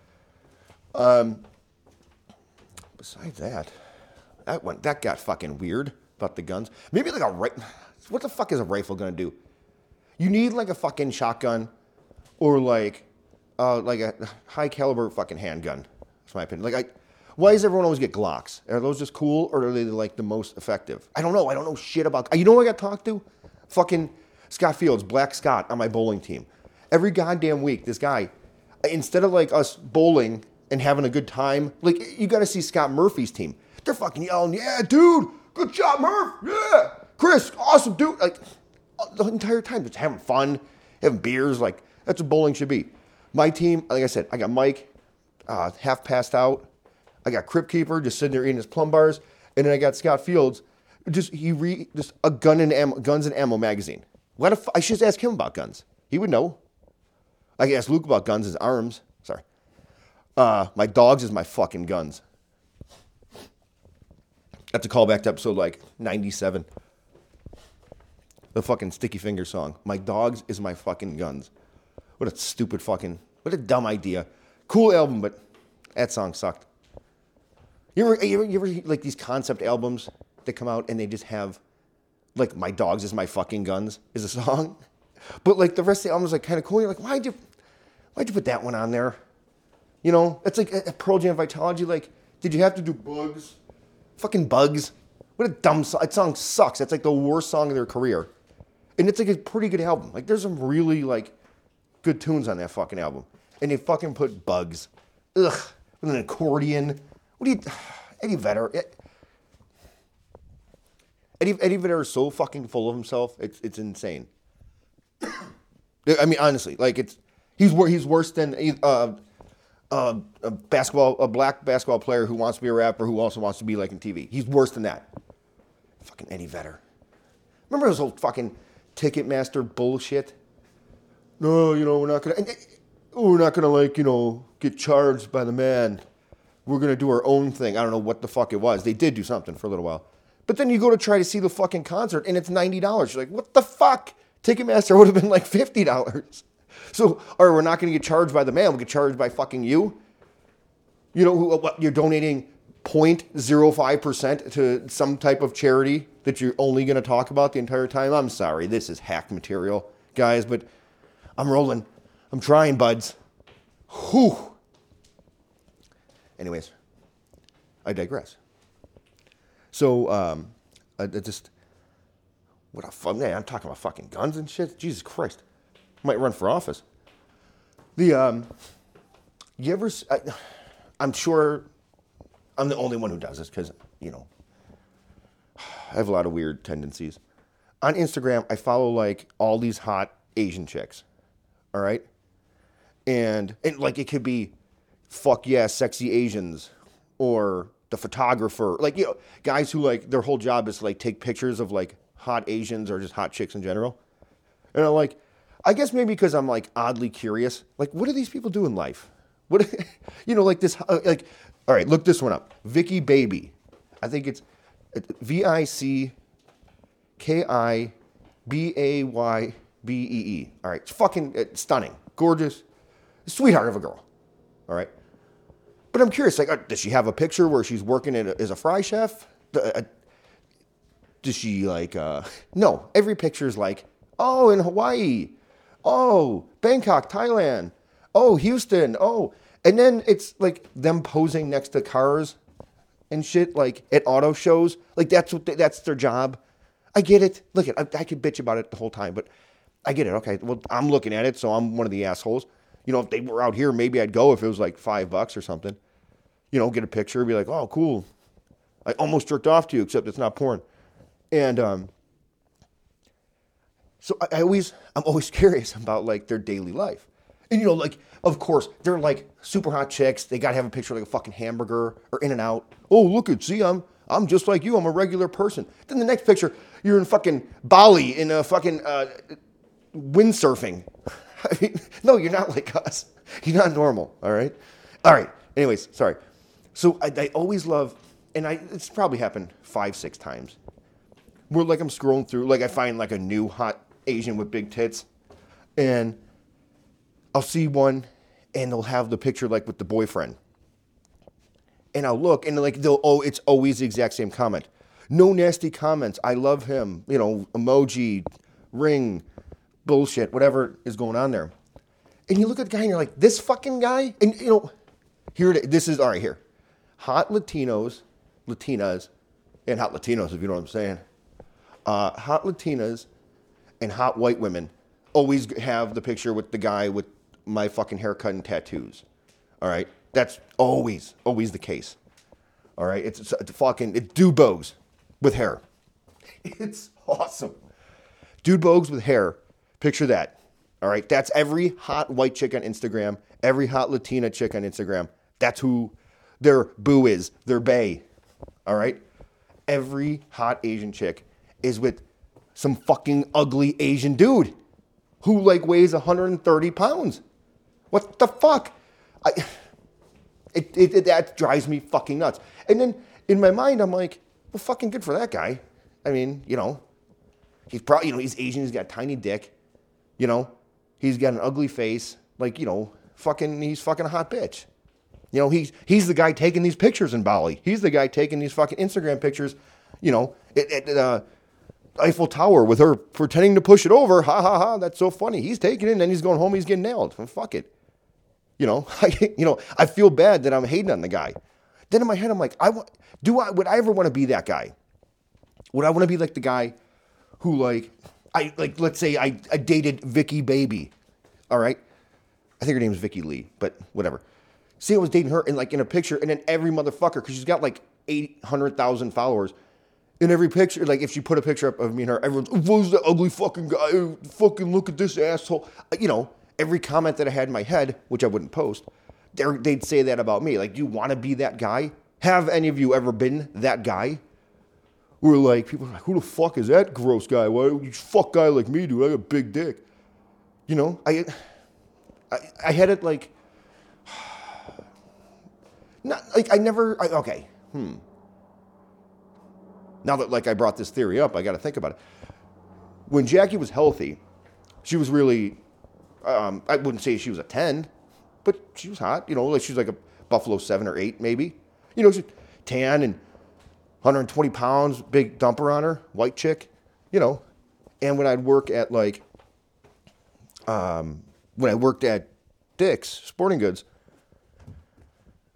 Besides that got fucking weird about the guns. Maybe like what the fuck is a rifle gonna do? You need like a fucking shotgun or like a high caliber fucking handgun. That's my opinion. Like, why does everyone always get Glocks? Are those just cool or are they like the most effective? I don't know. I don't know shit about. You know who I got talked to? Fucking Scott Fields, Black Scott on my bowling team. Every goddamn week, this guy, instead of like us bowling and having a good time, like you got to see Scott Murphy's team. They're fucking yelling, yeah, dude, good job, Murph. Yeah, Chris, awesome, dude. Like the entire time, just having fun, having beers. Like that's what bowling should be. My team, like I said, I got Mike, half passed out. I got Crypt Keeper just sitting there eating his plum bars, and then I got Scott Fields, just a guns and ammo magazine. I should ask him about guns. He would know. I could ask Luke about guns, his arms. Sorry. My dogs is my fucking guns. That's a callback to episode like 97. The fucking Sticky Finger song. My dogs is my fucking guns. What a dumb idea. Cool album, but that song sucked. You ever like these concept albums that come out and they just have like My Dogs is My Fucking Guns is a song, but like the rest of the album is like kind of cool. You're like, why'd you put that one on there? You know, it's like a Pearl Jam Vitalogy. Like, did you have to do Bugs? Fucking Bugs. What a dumb song. That song sucks. That's like the worst song of their career, and it's like a pretty good album. Like, there's some really like good tunes on that fucking album, and they fucking put Bugs. Ugh, with an accordion. Eddie Vedder. Eddie Vedder is so fucking full of himself. It's insane. I mean, honestly, like he's worse than a black basketball player who wants to be a rapper who also wants to be like in TV. He's worse than that. Fucking Eddie Vedder. Remember those old fucking Ticketmaster bullshit? No, you know, we're not gonna like, you know, get charged by the man. We're going to do our own thing. I don't know what the fuck it was. They did do something for a little while. But then you go to try to see the fucking concert and it's $90. You're like, what the fuck? Ticketmaster would have been like $50. So, or we're not going to get charged by the man. We'll get charged by fucking you. You know, what you're donating 0.05% to some type of charity that you're only going to talk about the entire time. I'm sorry. This is hack material, guys, but I'm rolling. I'm trying, buds. Whew. Anyways, I digress. So, I just, what a fun, man, I'm talking about fucking guns and shit. Jesus Christ. Might run for office. You ever, I'm sure I'm the only one who does this because, you know, I have a lot of weird tendencies. On Instagram, I follow like all these hot Asian chicks. All right. And like it could be fuck yeah, sexy Asians or the photographer, like, you know, guys who like their whole job is to like take pictures of like hot Asians or just hot chicks in general. And I'm like, I guess maybe because I'm like oddly curious, like what do these people do in life? What, you know, like this, like, all right, look this one up. Vicky Baby. I think it's VICKIBAYBEE. All right, it's fucking stunning, gorgeous, sweetheart of a girl. All right. But I'm curious, like, does she have a picture where she's working as a fry chef? Does she like, no, every picture is like, oh, in Hawaii. Oh, Bangkok, Thailand. Oh, Houston. Oh, and then it's like them posing next to cars and shit, like at auto shows. Like that's their job. I get it. Look, I could bitch about it the whole time, but I get it. Okay, well, I'm looking at it, so I'm one of the assholes. You know, if they were out here, maybe I'd go if it was like $5 or something. You know, get a picture, be like, oh, cool. I almost jerked off to you, except it's not porn. And so I'm always curious about like their daily life. And you know, like, of course, they're like super hot chicks. They gotta have a picture of like a fucking hamburger or In-N-Out. Oh, look at, see, I'm just like you. I'm a regular person. Then the next picture, you're in fucking Bali in a fucking windsurfing. I mean, no, you're not like us. You're not normal. All right. Anyways, sorry. So I always love, and it's probably happened 5-6 times, where like I'm scrolling through, like I find like a new hot Asian with big tits, and I'll see one, and they'll have the picture like with the boyfriend, and I'll look, and like it's always the exact same comment. No nasty comments. I love him. You know, emoji, ring, bullshit, whatever is going on there. And you look at the guy, and you're like, this fucking guy, and you know, this is all right here. Hot Latinas, and hot Latinos, if you know what I'm saying. Hot Latinas and hot white women always have the picture with the guy with my fucking haircut and tattoos. All right? That's always the case. All right? It's dude bogues with hair. It's awesome. Dude bogues with hair. Picture that. All right? That's every hot white chick on Instagram, every hot Latina chick on Instagram. That's who their boo is, their bae. All right? Every hot Asian chick is with some fucking ugly Asian dude who like weighs 130 pounds. What the fuck? That drives me fucking nuts. And then in my mind, I'm like, well, fucking good for that guy. I mean, you know, he's probably, you know, he's Asian, he's got a tiny dick, you know, he's got an ugly face, like, you know, he's fucking a hot bitch. You know, he's the guy taking these pictures in Bali. He's the guy taking these fucking Instagram pictures, you know, at Eiffel Tower with her pretending to push it over. Ha ha ha! That's so funny. He's taking it, and then he's going home. He's getting nailed. Well, fuck it. You know, I feel bad that I'm hating on the guy. Then in my head, I'm like, would I ever want to be that guy? Would I want to be like the guy who let's say I dated Vicky Baby, all right? I think her name is Vicky Lee, but whatever. See, I was dating her and like in a picture, and then every motherfucker, because she's got like 800,000 followers. In every picture, like if she put a picture up of me and her, everyone's, who's the ugly fucking guy? Fucking look at this asshole. You know, every comment that I had in my head, which I wouldn't post, they'd say that about me. Like, do you want to be that guy? Have any of you ever been that guy? Where like, people are like, who the fuck is that gross guy? Why you fuck guy like me, dude? I got a big dick. You know, I had it like, not like okay. Now that like I brought this theory up, I got to think about it. When Jackie was healthy, she was really, I wouldn't say she was a 10, but she was hot. You know, like she was like a Buffalo 7 or 8 maybe. You know, she's tan and 120 pounds, big dumper on her, white chick. You know, and when I'd work at like, when I worked at Dick's Sporting Goods,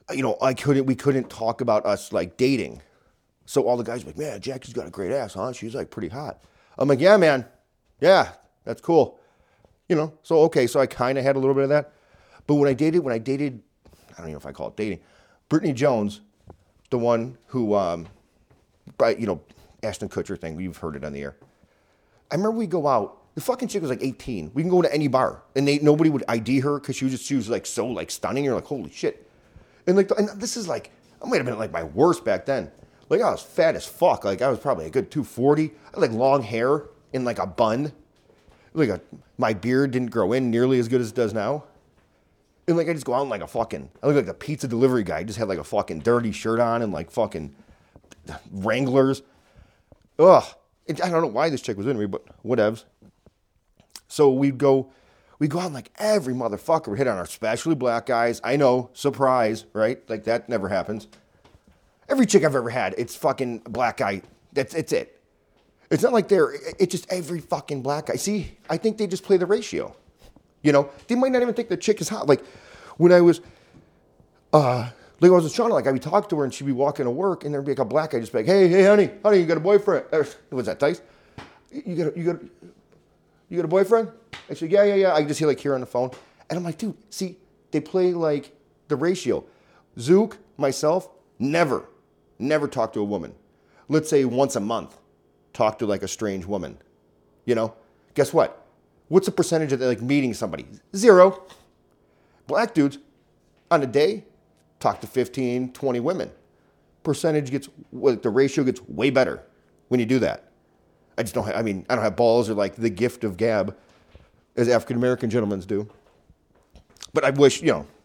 you know, we couldn't talk about us like dating. So all the guys were like, man, Jackie's got a great ass, huh? She's like pretty hot. I'm like, yeah, man. Yeah, that's cool. You know, so okay, so I kind of had a little bit of that. But when I dated, I don't even know if I call it dating, Brittany Jones, the one who, you know, Ashton Kutcher thing, you've heard it on the air. I remember we go out, the fucking chick was like 18. We can go to any bar, and nobody would ID her because she was like so like stunning. You're like, holy shit. And like, and this is like, I might have been like my worst back then. Like I was fat as fuck. Like I was probably a good 240. I had like long hair in like a bun. Like my beard didn't grow in nearly as good as it does now. And like I just go out in like I look like a pizza delivery guy. I just had like a fucking dirty shirt on and like fucking Wranglers. Ugh. I don't know why this chick was in me, but whatevs. So we'd go out and like every motherfucker would hit on our especially black guys. I know, surprise, right? Like that never happens. Every chick I've ever had, it's fucking black guy. It's it. It's not like it's just every fucking black guy. See, I think they just play the ratio. You know, they might not even think the chick is hot. Like when I was, like I was with Shauna, like I'd be talking to her and she'd be walking to work and there'd be like a black guy just be like, hey, honey, you got a boyfriend? What's that, Tice? You got a boyfriend? I said, yeah. I just hear on the phone. And I'm like, dude, see, they play like the ratio. Zook, myself, never talk to a woman. Let's say once a month, talk to like a strange woman. You know, guess what? What's the percentage of like meeting somebody? 0. Black dudes, on a day, talk to 15, 20 women. The ratio gets way better when you do that. I don't have balls or like the gift of gab as African-American gentlemen do. But I wish, you know,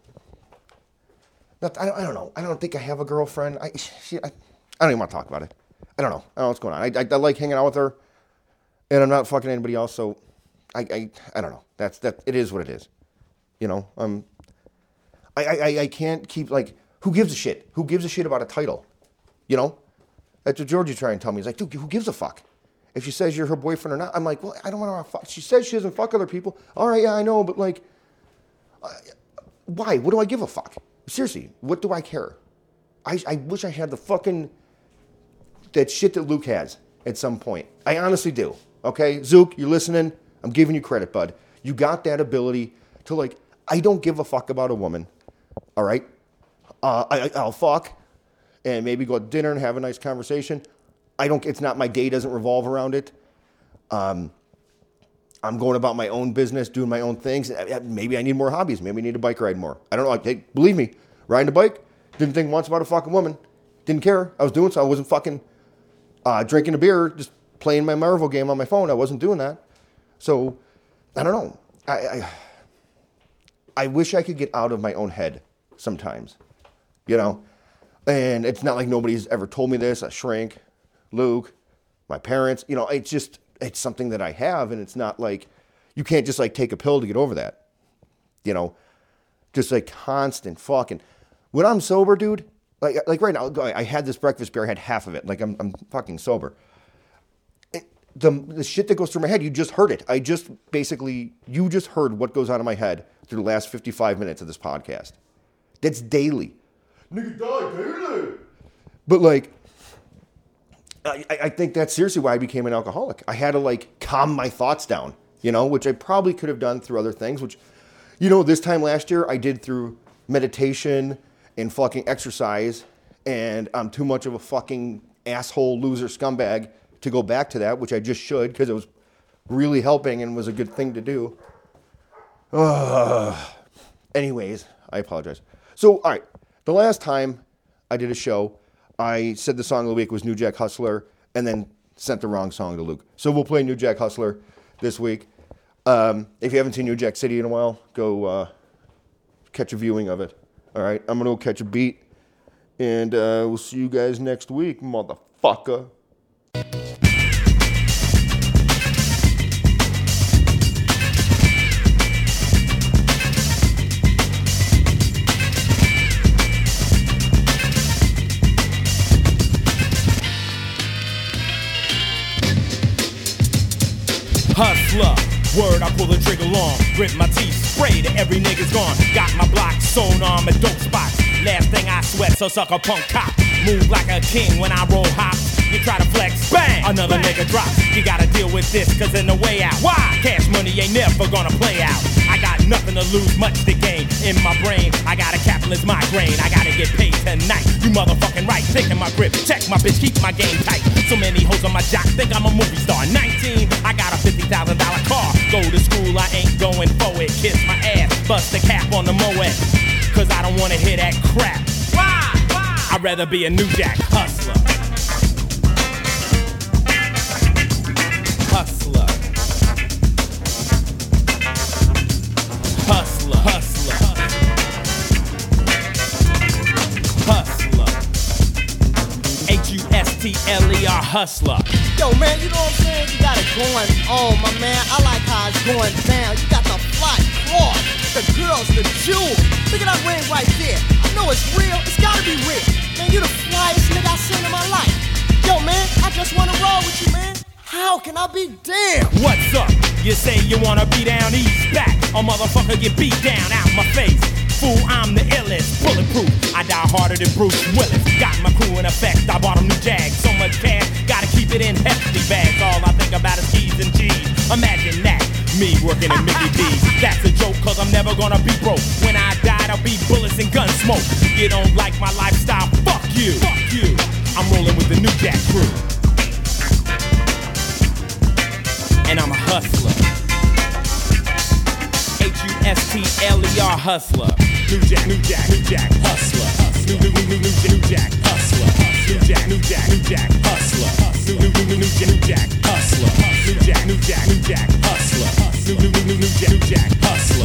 I don't know. I don't think I have a girlfriend. I don't even want to talk about it. I don't know what's going on. I like hanging out with her and I'm not fucking anybody else. So I don't know. It is what it is. You know, I can't keep like, who gives a shit? Who gives a shit about a title? You know, that's what Georgie tried to tell me. He's like, dude, who gives a fuck? If she says you're her boyfriend or not, I'm like, well, I don't want to fuck. She says she doesn't fuck other people. All right, yeah, I know, but like, why? What do I give a fuck? Seriously, what do I care? I wish I had that shit that Luke has at some point. I honestly do. Okay, Zook, you're listening. I'm giving you credit, bud. You got that ability to like, I don't give a fuck about a woman. All right, I'll fuck and maybe go to dinner and have a nice conversation. It's not, my day doesn't revolve around it. I'm going about my own business, doing my own things. Maybe I need more hobbies. Maybe I need to bike ride more. I don't know. Like, hey, believe me, riding a bike, didn't think once about a fucking woman. Didn't care. I was doing so. I wasn't fucking drinking a beer, just playing my Marvel game on my phone. I wasn't doing that. So, I don't know. I wish I could get out of my own head sometimes, you know? And it's not like nobody's ever told me this. A shrink, Luke, my parents, you know, it's something that I have, and it's not like, you can't just like take a pill to get over that, you know, just like constant fucking, when I'm sober, dude, like right now, I had this breakfast beer, I had half of it, like I'm fucking sober. The shit that goes through my head, you just heard it. You just heard what goes on in my head through the last 55 minutes of this podcast. That's daily. Nigga die daily. But like, I think that's seriously why I became an alcoholic. I had to like calm my thoughts down, you know, which I probably could have done through other things, which, you know, this time last year I did through meditation and fucking exercise, and I'm too much of a fucking asshole loser scumbag to go back to that, which I just should, because it was really helping and was a good thing to do. Anyways, I apologize. So, all right, the last time I did a show, I said the song of the week was New Jack Hustler, and then sent the wrong song to Luke. So we'll play New Jack Hustler this week. If you haven't seen New Jack City in a while, go catch a viewing of it. All right, I'm going to go catch a beat, and we'll see you guys next week, motherfucker. Hustler, word, I pull the trigger long, grit my teeth, spray to every nigga's gone. Got my block sewn on my dope spots. Last thing I sweat, so suck a punk cop. Move like a king when I roll hops. You try to flex, bang, another nigga drops. You gotta deal with this, cause in the way out. Why? Cash money ain't never gonna play out. I got nothing to lose, much to gain. In my brain, I got a capitalist migraine. I gotta get paid tonight. You motherfucking right, taking my grip. Check my bitch, keep my game tight. So many hoes on my jock, think I'm a movie star. 19, I got a $50,000 car. Go to school, I ain't going for it. Kiss my ass, bust the cap on the Moet. Cause I don't wanna hear that crap. Why? I'd rather be a New Jack hustler. Hustler. Hustler. Hustler. Hustler. H-U-S-T-L-E-R, hustler. Yo, man, you know what I'm saying? You got it going on, my man. I like how it's going down. You got the fly cloth, the girls, the jewels. Look at that ring right there. I know it's real. It's gotta be real. Man, you the flyest nigga I seen in my life. Yo, man, I just wanna roll with you, man. How can I be damned? What's up? You say you wanna be down east back. A motherfucker get beat down out my face. Fool, I'm the illest, bulletproof. I die harder than Bruce Willis. Got my crew in effect, I bought them new Jags. So much cash, gotta keep it in hefty bags. All I think about is T's and G's. Imagine that, me working in Mickey D's. That's a joke, cause I'm never gonna be broke. When I die, there'll be bullets and gun smoke. You don't like my lifestyle, fuck you. Fuck you. I'm rolling with the New Jack crew. And I'm a hustler. H-U-S-T-L-E-R, hustler. New Jack, New Jack, New Jack, hustler. New Jack, hustler. New Jack, New Jack, New Jack, hustler. New Jack, hustler. New Jack, New Jack, New Jack, hustler. New Jack, hustler.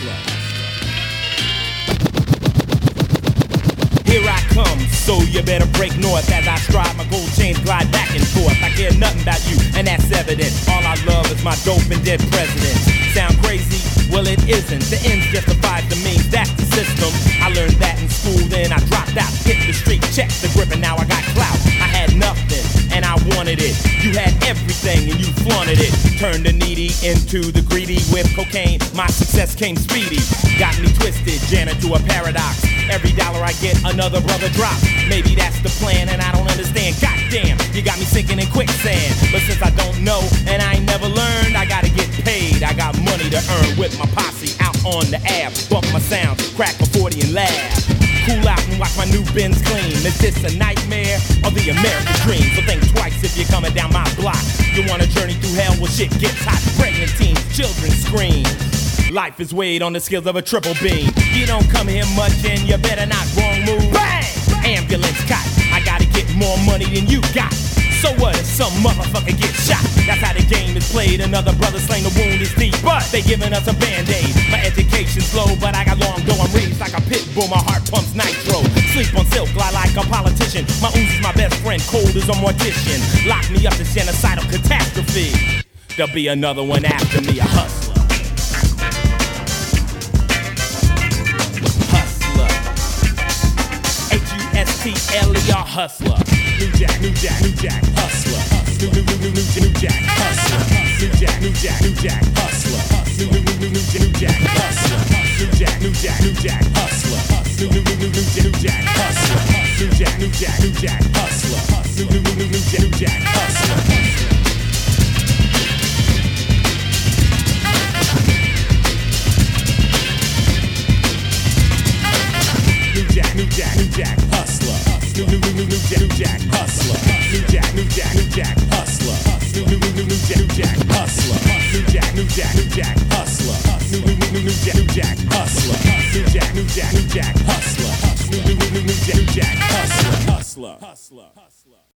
Here I come, so you better break north as I stride my gold chains glide back and forth. I care nothing about you, and that's evident. All I love is my dope and dead president. Sound crazy? Well, it isn't. The ends justifies the means, that's the system. I learned that in school, then I dropped out. Hit the street, checked the grip, and now I got clout. I had nothing, and I wanted it. You had everything, and you flaunted it. Turned the needy into the greedy with cocaine. My success came speedy. Got me twisted, Janet to a paradox. Every dollar I get, another brother drops. Maybe that's the plan, and I don't understand. Goddamn, you got me sinking in quicksand. But since I don't know, and I ain't never learned, I gotta get paid. I got money to earn with my posse out on the Ave. Bump my sound, crack a 40 and laugh. Cool out and watch my new Benz clean. Is this a nightmare or the American dream? So think twice if you're coming down my block. You want to journey through hell where shit gets hot. Pregnant teens, children scream. Life is weighed on the scales of a triple beam. You don't come here much and you better not wrong move. Bang! Ambulance cot. I gotta get more money than you got. So what if some motherfucker gets shot? That's how the game is played. Another brother slain, the wound is deep, but they giving us a band-aid. My education's low, but I got long dough. I'm raised like a pit bull, my heart pumps nitro. Sleep on silk, lie like a politician. My ooze is my best friend, cold as a mortician. Lock me up to genocidal catastrophe. There'll be another one after me, a hustler. H-U-S-T-L-E-R, hustler. New Jack, New Jack, New Jack, hustler. New Jack, hustler. New Jack, New Jack, New Jack, hustler. New Jack, hustler. New Jack, New Jack, New Jack, hustler. New Jack, hustler. New Jack, New Jack, New Jack, hustler. New Jack, hustler. New Jack, New Jack, New Jack, hustler. New Jack, hustler. New Jack, New Jack, New Jack, hustler. New Jack, hustler. New Jack, New Jack, New Jack, hustler. New Jack, hustler. New Jack, New Jack, New Jack, hustler. New Jack, hustler. Hustler.